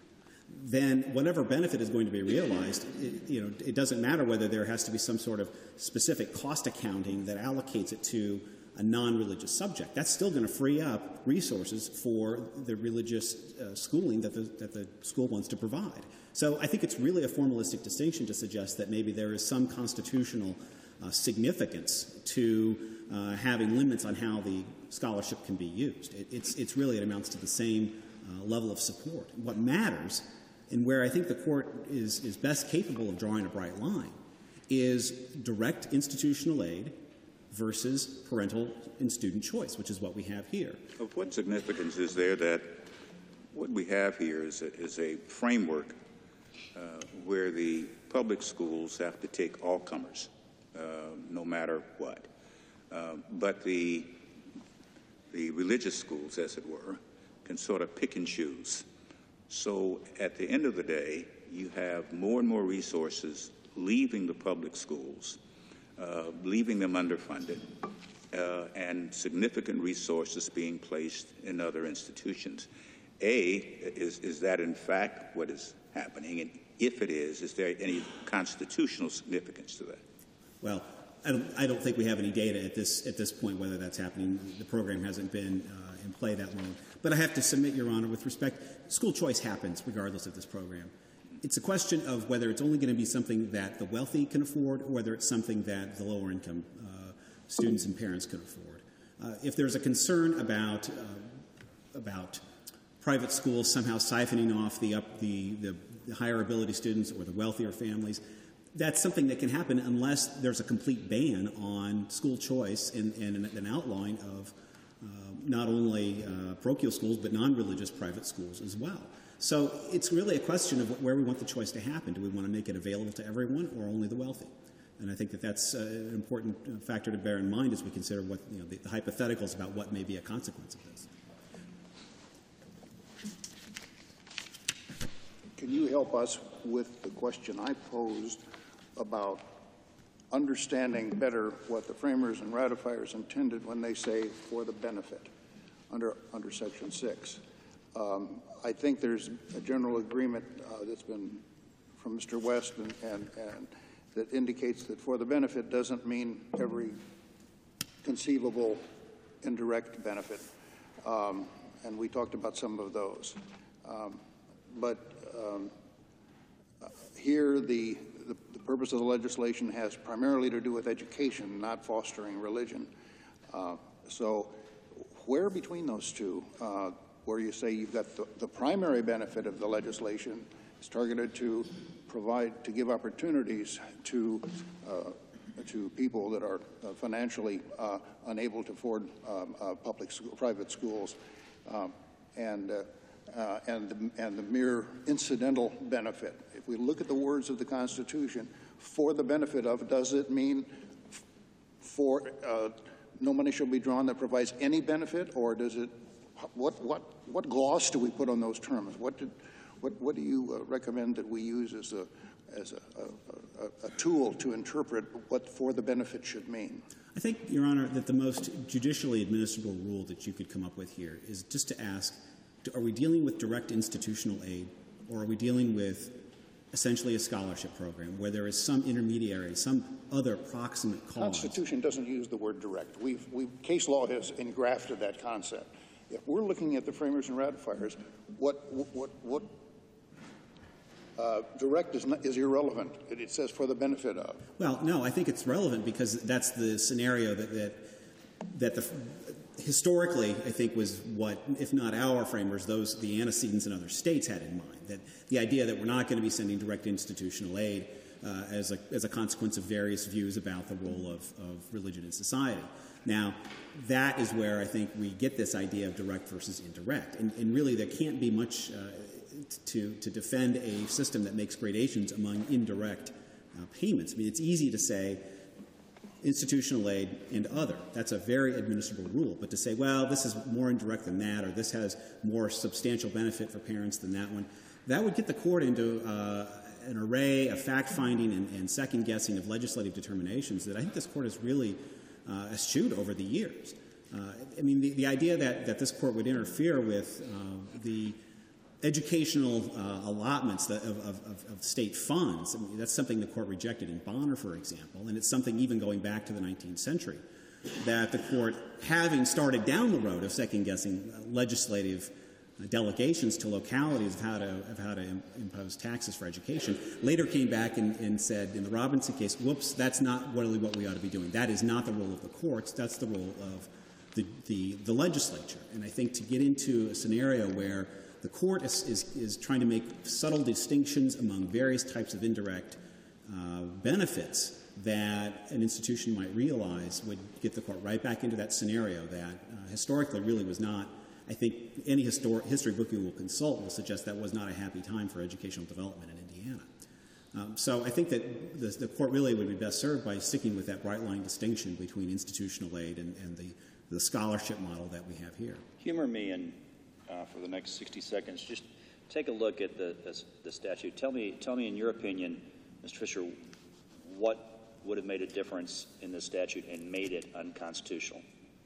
then whatever benefit is going to be realized, it, you know, it doesn't matter whether there has to be some sort of specific cost accounting that allocates it to a non-religious subject. That's still going to free up resources for the religious uh, schooling that the, that the school wants to provide. So I think it's really a formalistic distinction to suggest that maybe there is some constitutional uh, significance to uh, having limits on how the scholarship can be used. It, it's, it's really, it amounts to the same uh, level of support. What matters, and where I think the court is, is best capable of drawing a bright line, is direct institutional aid versus parental and student choice, which is what we have here. Of what significance is there that what we have here is a, is a framework uh, where the public schools have to take all comers, uh, no matter what, uh, but the the religious schools, as it were, can sort of pick and choose. So at the end of the day, you have more and more resources leaving the public schools, uh, leaving them underfunded, uh, and significant resources being placed in other institutions. A, is, is that in fact what is happening? And if it is, is there any constitutional significance to that? Well, I don't, I don't think we have any data at this, at this point whether that's happening. The program hasn't been uh, in play that long. But I have to submit, Your Honor, with respect, school choice happens regardless of this program. It's a question of whether it's only going to be something that the wealthy can afford or whether it's something that the lower income uh, students and parents can afford. Uh, if there's a concern about, uh, about private schools somehow siphoning off the, up, the, the, the higher ability students or the wealthier families, that's something that can happen unless there's a complete ban on school choice and, and an outlawing of uh, not only uh, parochial schools but non-religious private schools as well. So it's really a question of where we want the choice to happen. Do we want to make it available to everyone or only the wealthy? And I think that that's uh, an important factor to bear in mind as we consider what, you know, the, the hypotheticals about what may be a consequence of this. can you help us with the question I posed about understanding better what the framers and ratifiers intended when they say for the benefit under, under Section six? Um, I think there's a general agreement uh, that's been from Mister West and, and, and that indicates that for the benefit doesn't mean every conceivable indirect benefit. Um, and we talked about some of those. Um, but um, uh, here the, the, the purpose of the legislation has primarily to do with education, not fostering religion. Uh, so where between those two, uh, where you say you've got the, the primary benefit of the legislation is targeted to provide, to give opportunities to uh, to people that are uh, financially uh, unable to afford um, uh, public school, private schools, um, and uh, uh, and the, and the mere incidental benefit. If we look at the words of the Constitution, for the benefit of, does it mean for uh, no money shall be drawn that provides any benefit, or does it? What what what gloss do we put on those terms? What did what what do you uh, recommend that we use as a as a, a, a, a tool to interpret what for the benefit should mean? I think, Your Honor, that the most judicially administrable rule that you could come up with here is just to ask, are we dealing with direct institutional aid, or are we dealing with essentially a scholarship program where there is some intermediary, some other proximate cause? The Constitution doesn't use the word direct. We've, we've, case law has engrafted that concept. If we're looking at the framers and ratifiers, what, what, what Uh, direct is, not, is irrelevant. It, it says for the benefit of. Well, no, I think it's relevant because that's the scenario that that, that the, historically, I think, was what, if not our framers, those the antecedents in other states had in mind. That the idea that we're not going to be sending direct institutional aid uh, as a as a consequence of various views about the role of, of religion in society. Now, that is where I think we get this idea of direct versus indirect, and, and really there can't be much. Uh, To, to defend a system that makes gradations among indirect uh, payments. I mean, it's easy to say institutional aid and other. That's a very administrable rule. But to say, well, this is more indirect than that, or this has more substantial benefit for parents than that one, that would get the court into uh, an array of fact-finding and, and second-guessing of legislative determinations that I think this court has really uh, eschewed over the years. Uh, I mean, the, the idea that, that this court would interfere with uh, the educational uh, allotments of, of, of state funds, I mean, that's something the court rejected in Bonner, for example, and it's something even going back to the nineteenth century, that the court, having started down the road of second-guessing legislative delegations to localities of how to, of how to im- impose taxes for education, later came back and, and said, in the Robinson case, whoops, that's not really what we ought to be doing. That is not the role of the courts. That's the role of the, the, the legislature. And I think to get into a scenario where the court is, is, is trying to make subtle distinctions among various types of indirect uh, benefits that an institution might realize would get the court right back into that scenario that uh, historically really was not. I think any histor- history book you will consult will suggest that was not a happy time for educational development in Indiana. Um, so I think that the, the court really would be best served by sticking with that bright-line distinction between institutional aid and, and the, the scholarship model that we have here. Humor me and Uh, for the next sixty seconds, just take a look at the, the, the statute. Tell me, tell me, in your opinion, Mister Fisher, what would have made a difference in the statute and made it unconstitutional?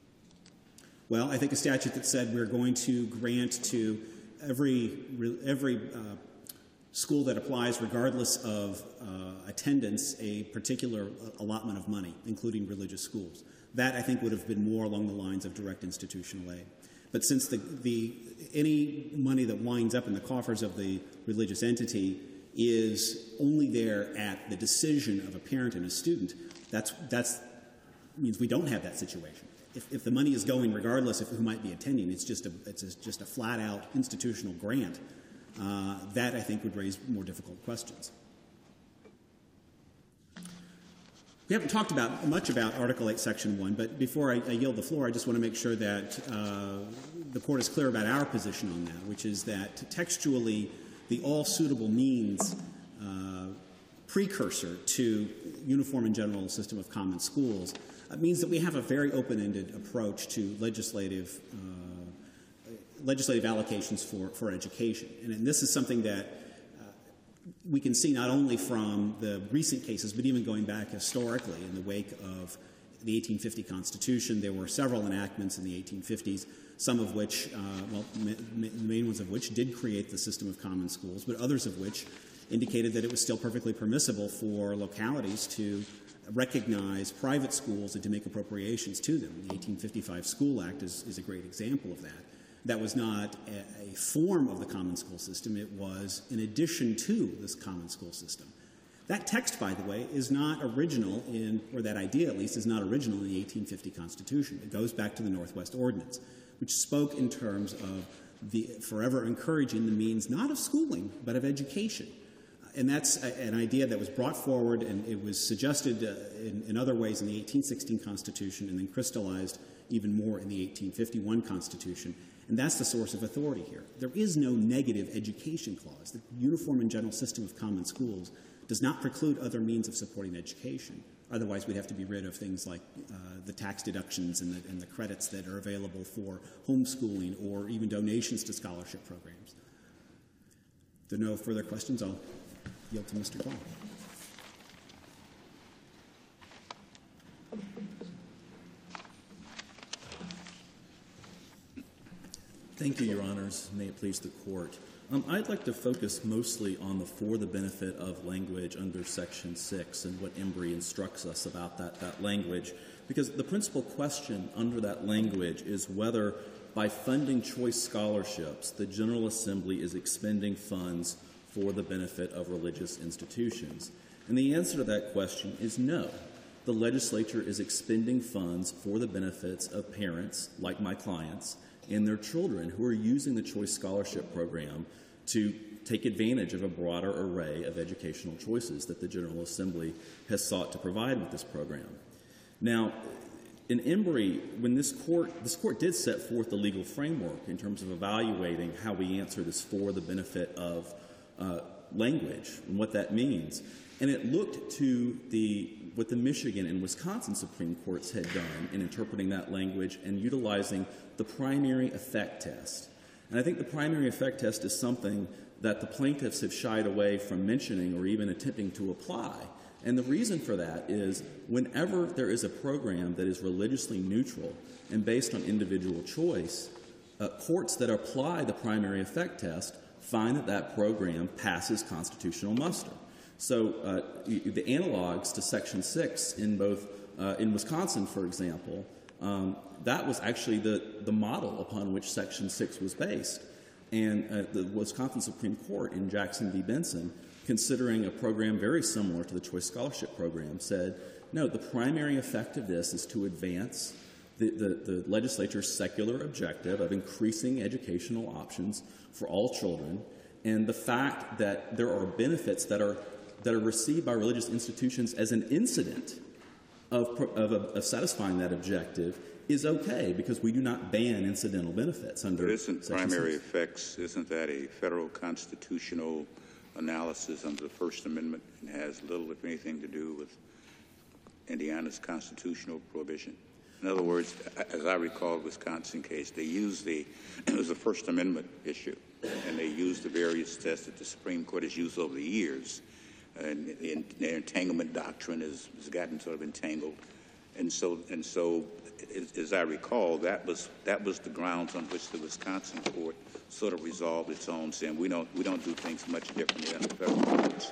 Well, I think a statute that said we're going to grant to every every uh, school that applies, regardless of uh, attendance, a particular allotment of money, including religious schools. That, I think, would have been more along the lines of direct institutional aid. But since the, the any money that winds up in the coffers of the religious entity is only there at the decision of a parent and a student, that's that's means we don't have that situation. If, if the money is going regardless of who might be attending, it's just a it's a, just a flat out institutional grant. Uh, that I think would raise more difficult questions. We haven't talked about much about Article eight, Section one, but before I, I yield the floor, I just want to make sure that uh, the Court is clear about our position on that, which is that textually the all suitable means uh, precursor to uniform and general system of common schools uh, means that we have a very open-ended approach to legislative uh, legislative allocations for, for education. And, and this is something that we can see not only from the recent cases, but even going back historically in the wake of the eighteen fifty Constitution, there were several enactments in the eighteen fifties, some of which, uh, well, ma- ma- the main ones of which did create the system of common schools, but others of which indicated that it was still perfectly permissible for localities to recognize private schools and to make appropriations to them. The eighteen fifty-five School Act is, is a great example of that. That was not a, a form of the common school system. It was in addition to this common school system. That text, by the way, is not original in, or that idea at least, is not original in the eighteen fifty Constitution. It goes back to the Northwest Ordinance, which spoke in terms of the forever encouraging the means not of schooling, but of education. And that's a, an idea that was brought forward, and it was suggested uh, in, in other ways in the eighteen sixteen Constitution and then crystallized even more in the eighteen fifty-one Constitution. And that's the source of authority here. There is no negative education clause. The uniform and general system of common schools does not preclude other means of supporting education. Otherwise, we'd have to be rid of things like uh, the tax deductions and the, and the credits that are available for homeschooling or even donations to scholarship programs. If there are no further questions, I'll yield to Mister Gall. Thank you, Your Honors. May it please the Court. Um, I'd like to focus mostly on the for the benefit of language under Section six and what Embry instructs us about that, that language, because the principal question under that language is whether by funding choice scholarships, the General Assembly is expending funds for the benefit of religious institutions. And the answer to that question is no. The legislature is expending funds for the benefits of parents, like my clients, and their children who are using the Choice Scholarship Program to take advantage of a broader array of educational choices that the General Assembly has sought to provide with this program. Now, in Embry, when this court, this court did set forth the legal framework in terms of evaluating how we answer this for the benefit of uh, language and what that means. And it looked to the what the Michigan and Wisconsin Supreme Courts had done in interpreting that language and utilizing the primary effect test. And I think the primary effect test is something that the plaintiffs have shied away from mentioning or even attempting to apply. And the reason for that is whenever there is a program that is religiously neutral and based on individual choice, uh, courts that apply the primary effect test find that that program passes constitutional muster. So uh, the analogs to Section six in both, uh, in Wisconsin, for example, um, that was actually the, the model upon which Section six was based. And uh, the Wisconsin Supreme Court in Jackson v. Benson, considering a program very similar to the Choice Scholarship Program, said, no, the primary effect of this is to advance the, the, the legislature's secular objective of increasing educational options for all children, and the fact that there are benefits that are that are received by religious institutions as an incident of, of, of satisfying that objective is okay, because we do not ban incidental benefits under But isn't Section primary six. effects, isn't that a federal constitutional analysis under the First Amendment and has little, if anything, to do with Indiana's constitutional prohibition? In other words, as I recall the Wisconsin case, they used the, it was a First Amendment issue, and they used the various tests that the Supreme Court has used over the years. And the, the entanglement doctrine has, has gotten sort of entangled. And so, and so, as, as I recall, that was that was the grounds on which the Wisconsin court sort of resolved its own, saying we don't we don't do things much differently than the federal courts.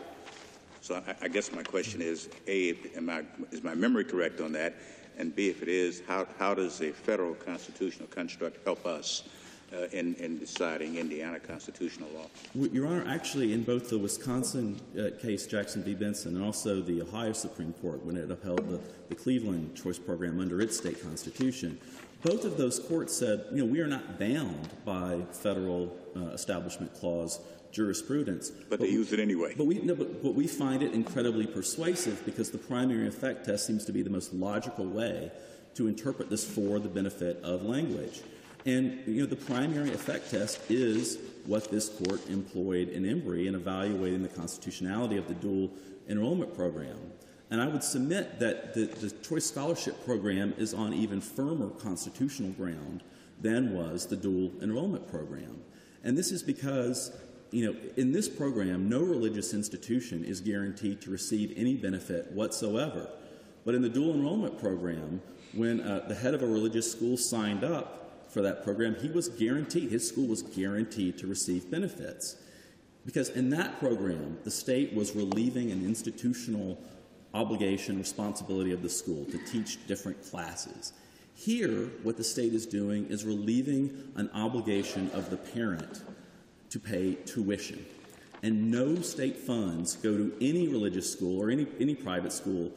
So I, I guess my question is: A, am I, is my memory correct on that? And B, if it is, how how does a federal constitutional construct help us uh, in in deciding Indiana constitutional law? Your Honor, actually, in both the Wisconsin uh, case, Jackson v. Benson, and also the Ohio Supreme Court, when it upheld the, the Cleveland Choice Program under its state constitution, both of those courts said, you know, we are not bound by federal uh, Establishment Clause jurisprudence. But, but they we, use it anyway. But we, no, but, but we find it incredibly persuasive because the primary effect test seems to be the most logical way to interpret this for the benefit of language. And, you know, the primary effect test is what this court employed in Embry in evaluating the constitutionality of the dual enrollment program. And I would submit that the, the Choice Scholarship Program is on even firmer constitutional ground than was the dual enrollment program. And this is because you know, in this program, no religious institution is guaranteed to receive any benefit whatsoever. But in the dual enrollment program, when uh, the head of a religious school signed up for that program, he was guaranteed, his school was guaranteed to receive benefits. Because in that program, the state was relieving an institutional obligation, responsibility of the school to teach different classes. Here, what the state is doing is relieving an obligation of the parent to pay tuition. And no state funds go to any religious school or any, any private school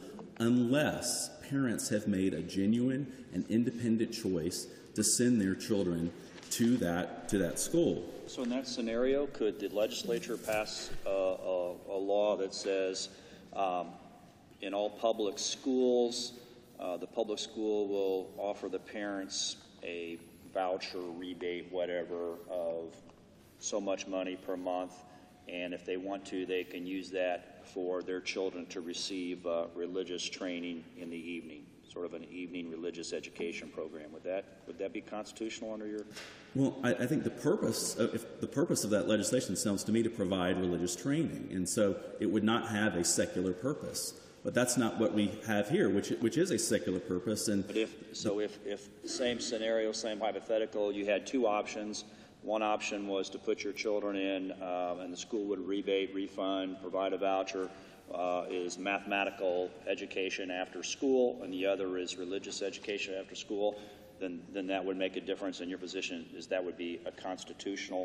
unless parents have made a genuine and independent choice to send their children to that, to that school. So in that scenario, could the legislature pass a, a, a law that says um, in all public schools, uh, the public school will offer the parents a voucher, rebate, whatever, of so much money per month, and if they want to, they can use that for their children to receive uh, religious training in the evening, sort of an evening religious education program. Would that would that be constitutional under your? Well, I, I think the purpose of, if the purpose of that legislation sounds to me to provide religious training, and so it would not have a secular purpose. But that's not what we have here, which which is a secular purpose. And but if so, if if same scenario, same hypothetical, you had two options. One option was to put your children in, uh, and the school would rebate, refund, provide a voucher. Uh, is mathematical education after school, and the other is religious education after school. Then, then that would make a difference in your position. Is that would be a constitutional,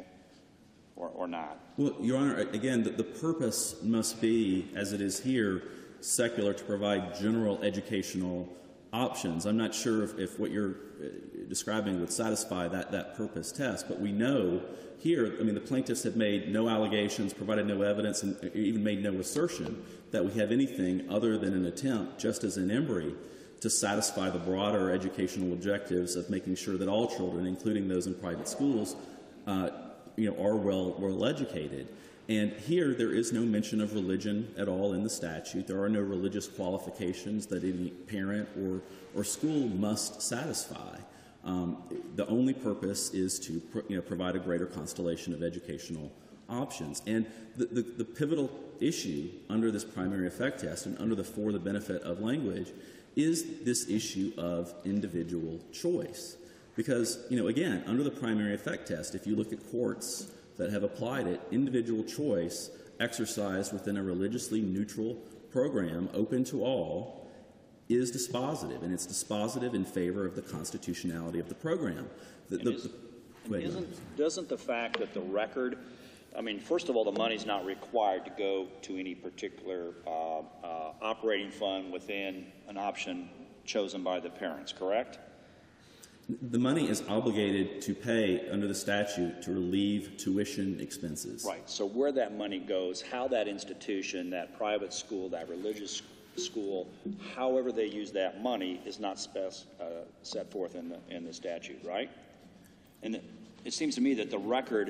or, or not? Well, Your Honor, again, the, the purpose must be, as it is here, secular, to provide general educational options. I'm not sure if, if what you're describing would satisfy that, that purpose test, but we know here, I mean, the plaintiffs have made no allegations, provided no evidence, and even made no assertion that we have anything other than an attempt, just as in Embry, to satisfy the broader educational objectives of making sure that all children, including those in private schools, uh, you know, are well, well educated. And here, there is no mention of religion at all in the statute. There are no religious qualifications that any parent or, or school must satisfy. Um, the only purpose is to you know, provide a greater constellation of educational options. And the, the, the pivotal issue under this primary effect test and under the for the benefit of language is this issue of individual choice. Because, you know, again, under the primary effect test, if you look at courts that have applied it, individual choice exercised within a religiously neutral program open to all is dispositive, and it's dispositive in favor of the constitutionality of the program. The, the, is, the, wait, isn't, doesn't the fact that the record, I mean, first of all, the money's not required to go to any particular uh, uh, operating fund within an option chosen by the parents, correct? The money is obligated to pay under the statute to relieve tuition expenses. Right. So where that money goes, how that institution, that private school, that religious school, however they use that money is not spec uh, set forth in the in the statute, right? And it, it seems to me that the record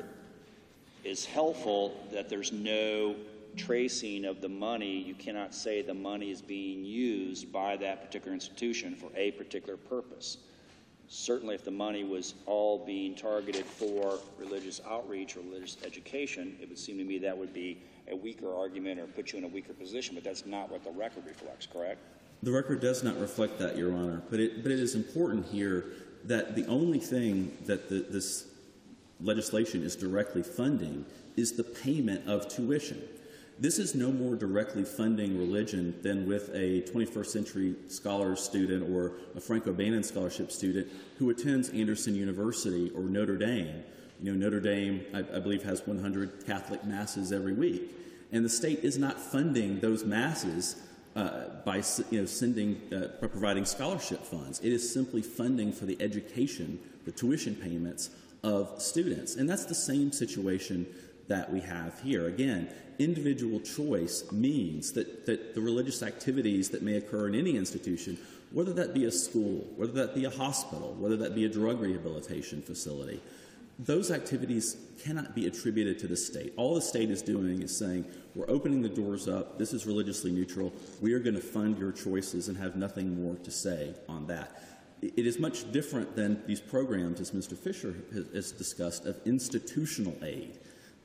is helpful that there's no tracing of the money. You cannot say the money is being used by that particular institution for a particular purpose. Certainly, if the money was all being targeted for religious outreach or religious education, it would seem to me that would be a weaker argument or put you in a weaker position, but that's not what the record reflects, correct? The record does not reflect that, Your Honor, but it, but it is important here that the only thing that the, this legislation is directly funding is the payment of tuition. This is no more directly funding religion than with a twenty-first century scholars student or a Frank O'Bannon scholarship student who attends Anderson University or Notre Dame. You know, Notre Dame, I, I believe, has one hundred Catholic masses every week. And the state is not funding those masses uh, by you know, sending, uh, by providing scholarship funds. It is simply funding for the education, the tuition payments of students. And that's the same situation that we have here. Again, individual choice means that, that the religious activities that may occur in any institution, whether that be a school, whether that be a hospital, whether that be a drug rehabilitation facility, those activities cannot be attributed to the state. All the state is doing is saying, we're opening the doors up, this is religiously neutral, we are going to fund your choices and have nothing more to say on that. It is much different than these programs, as Mister Fisher has discussed, of institutional aid.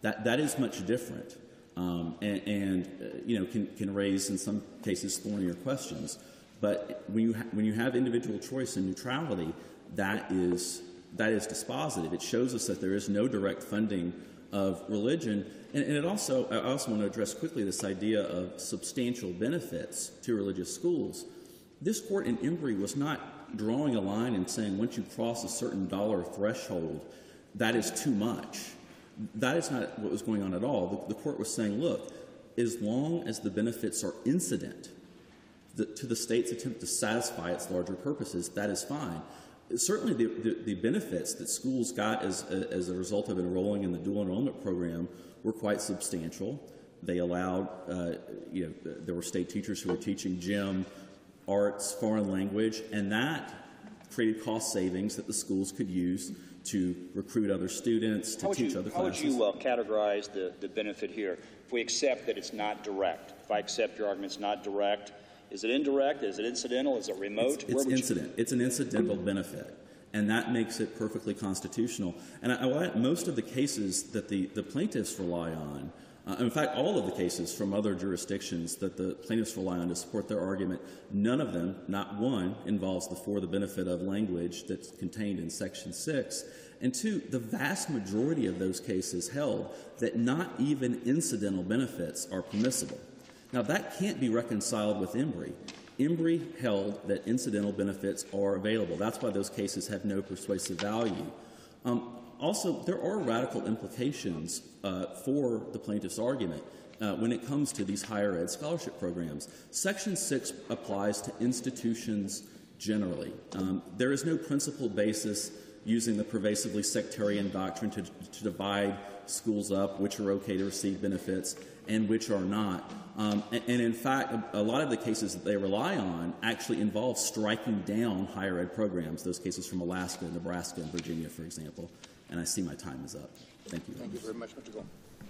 That, that is much different um, and, and uh, you know, can, can raise, in some cases, thornier questions. But when you, ha- when you have individual choice and neutrality, that is, that is dispositive. It shows us that there is no direct funding of religion. And, and it also, I also want to address quickly this idea of substantial benefits to religious schools. This court in Embry was not drawing a line and saying once you cross a certain dollar threshold, that is too much. That is not what was going on at all. The, the court was saying, look, as long as the benefits are incident the, to the state's attempt to satisfy its larger purposes, that is fine. Certainly the, the, the benefits that schools got as, as a result of enrolling in the dual enrollment program were quite substantial. They allowed, uh, you know, there were state teachers who were teaching gym, arts, foreign language, and that created cost savings that the schools could use to recruit other students, to teach you, other how classes. How would you uh, categorize the, the benefit here? If we accept that it's not direct, if I accept your argument it's not direct, is it indirect? Is it incidental? Is it remote? It's, it's incident. You... It's an incidental benefit, and that makes it perfectly constitutional. And I, I, most of the cases that the, the plaintiffs rely on, uh, in fact, all of the cases from other jurisdictions that the plaintiffs rely on to support their argument, none of them, not one, involves the for the benefit of language that's contained in Section six. And two, the vast majority of those cases held that not even incidental benefits are permissible. Now, that can't be reconciled with Embry. Embry held that incidental benefits are available. That's why those cases have no persuasive value. Um, also, there are radical implications uh, for the plaintiff's argument uh, when it comes to these higher ed scholarship programs. Section six applies to institutions generally. Um, there is no principled basis using the pervasively sectarian doctrine to, to divide schools up, which are okay to receive benefits and which are not. Um, and, and in fact, a, a lot of the cases that they rely on actually involve striking down higher ed programs, those cases from Alaska, Nebraska, and Virginia, for example. And I see my time is up. Thank you. Thank you very much, Mister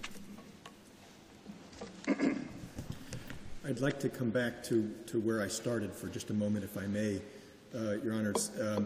Gold. I'd like to come back to, to where I started for just a moment, if I may, uh, Your Honors. Um,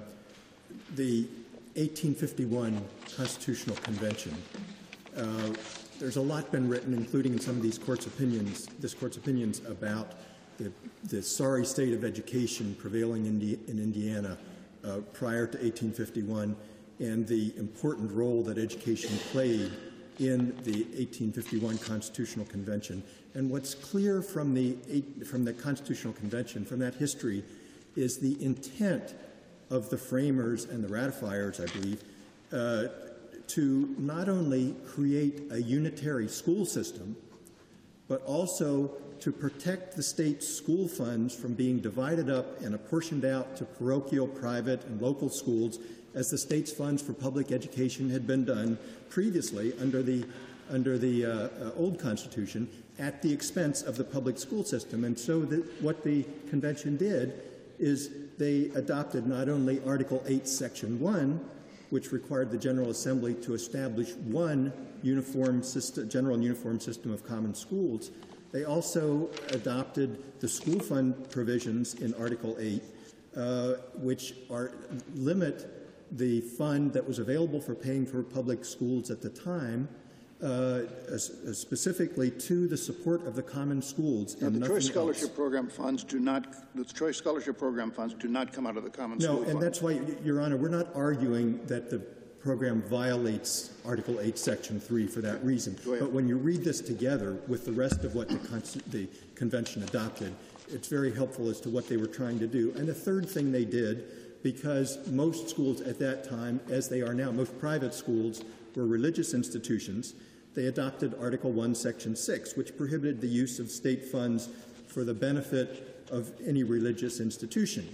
the eighteen fifty-one Constitutional Convention, uh, there's a lot been written, including in some of these court's opinions, this court's opinions about the, the sorry state of education prevailing in, the, in Indiana uh, prior to eighteen fifty-one, and the important role that education played in the eighteen fifty-one Constitutional Convention. And what's clear from the, from the Constitutional Convention, from that history, is the intent of the framers and the ratifiers, I believe, uh, to not only create a unitary school system, but also to protect the state's school funds from being divided up and apportioned out to parochial, private, and local schools as the state's funds for public education had been done previously under the, under the uh, uh, old Constitution at the expense of the public school system. And so the, what the convention did is they adopted not only Article eight, Section one, which required the General Assembly to establish one uniform system, general and uniform system of common schools, they also adopted the school fund provisions in Article eight, uh, which are, limit the fund that was available for paying for public schools at the time, uh, as, as specifically to the support of the common schools. Now, and the Choice Scholarship else. Program funds do not, the Choice Scholarship Program funds do not come out of the common no, school and fund. that's why, Your Honor, we're not arguing that the program violates Article eight, Section three for that reason. But when you read this together with the rest of what the, con the convention adopted, it's very helpful as to what they were trying to do. And the third thing they did, because most schools at that time, as they are now, most private schools were religious institutions, they adopted Article one, Section six, which prohibited the use of state funds for the benefit of any religious institution.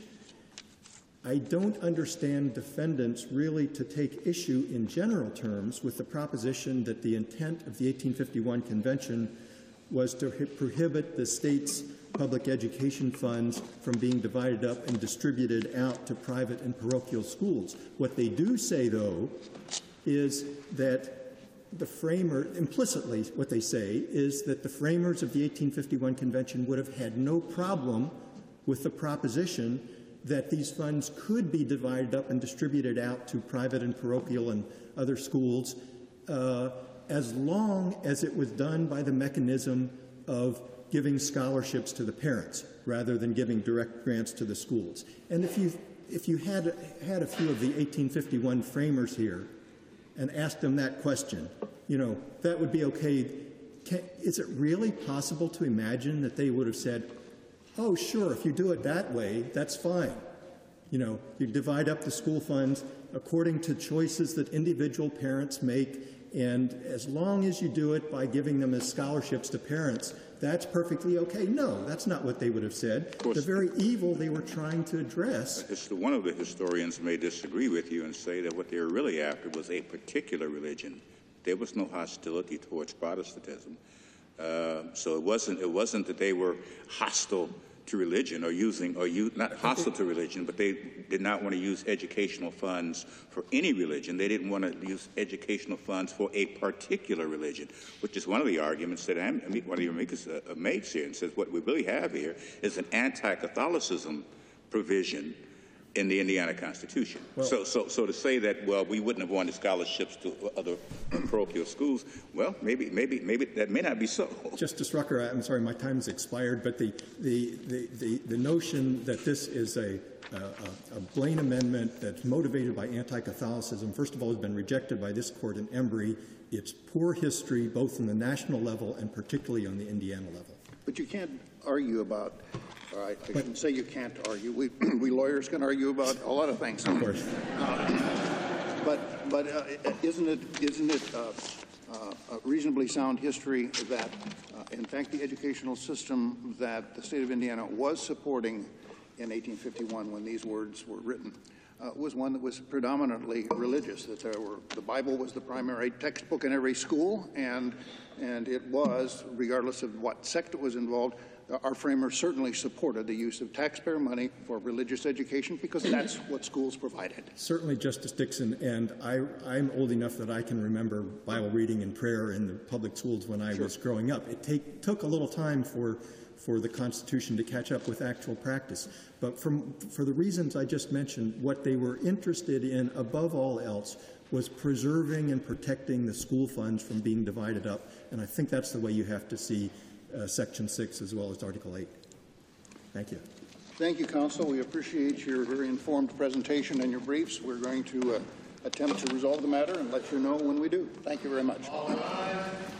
I don't understand defendants really to take issue in general terms with the proposition that the intent of the eighteen fifty-one Convention was to prohibit the state's public education funds from being divided up and distributed out to private and parochial schools. What they do say, though, is that the framer, implicitly what they say, is that the framers of the eighteen fifty-one Convention would have had no problem with the proposition that these funds could be divided up and distributed out to private and parochial and other schools uh, as long as it was done by the mechanism of giving scholarships to the parents rather than giving direct grants to the schools. And if you, if you had, had a few of the eighteen fifty-one framers here and asked them that question, you know, that would be okay. Can, is it really possible to imagine that they would have said, oh, sure, if you do it that way, that's fine. You know, you divide up the school funds according to choices that individual parents make, and as long as you do it by giving them as scholarships to parents, that's perfectly okay. No, that's not what they would have said. Course, the very evil they were trying to address. One of the historians may disagree with you and say that what they were really after was a particular religion. There was no hostility towards Protestantism. Uh, so it wasn't, it wasn't that they were hostile to religion or using, or you, not hostile to religion, but they did not want to use educational funds for any religion. They didn't want to use educational funds for a particular religion, which is one of the arguments that I'm, one of your makers uh, makes here, and says what we really have here is an anti-Catholicism provision in the Indiana Constitution. Well, so, so, so to say that, well, we wouldn't have wanted scholarships to other parochial schools, well, maybe, maybe, maybe that may not be so. Justice Rucker, I'm sorry, my time has expired, but the the the, the, the notion that this is a, a, a Blaine amendment that's motivated by anti-Catholicism, first of all, has been rejected by this court in Embry. It's poor history, both on the national level and particularly on the Indiana level. But you can't argue about, all right, I shouldn't say you can't argue. We, we lawyers can argue about a lot of things. Of course. Uh, but but uh, isn't it, isn't it uh, uh, a reasonably sound history that, uh, in fact, the educational system that the state of Indiana was supporting in eighteen fifty-one when these words were written uh, was one that was predominantly religious, that there were, the Bible was the primary textbook in every school, and, and it was, regardless of what sect it was involved, our framers certainly supported the use of taxpayer money for religious education because that's what schools provided. Certainly, Justice Dixon, and I, I'm old enough that I can remember Bible reading and prayer in the public schools when I Sure. was growing up. It take, took a little time for, for the Constitution to catch up with actual practice. But from, for the reasons I just mentioned, what they were interested in above all else was preserving and protecting the school funds from being divided up. And I think that's the way you have to see Uh, Section six as well as Article eight. Thank you. Thank you, Counsel. We appreciate your very informed presentation and your briefs. We're going to uh, attempt to resolve the matter and let you know when we do. Thank you very much.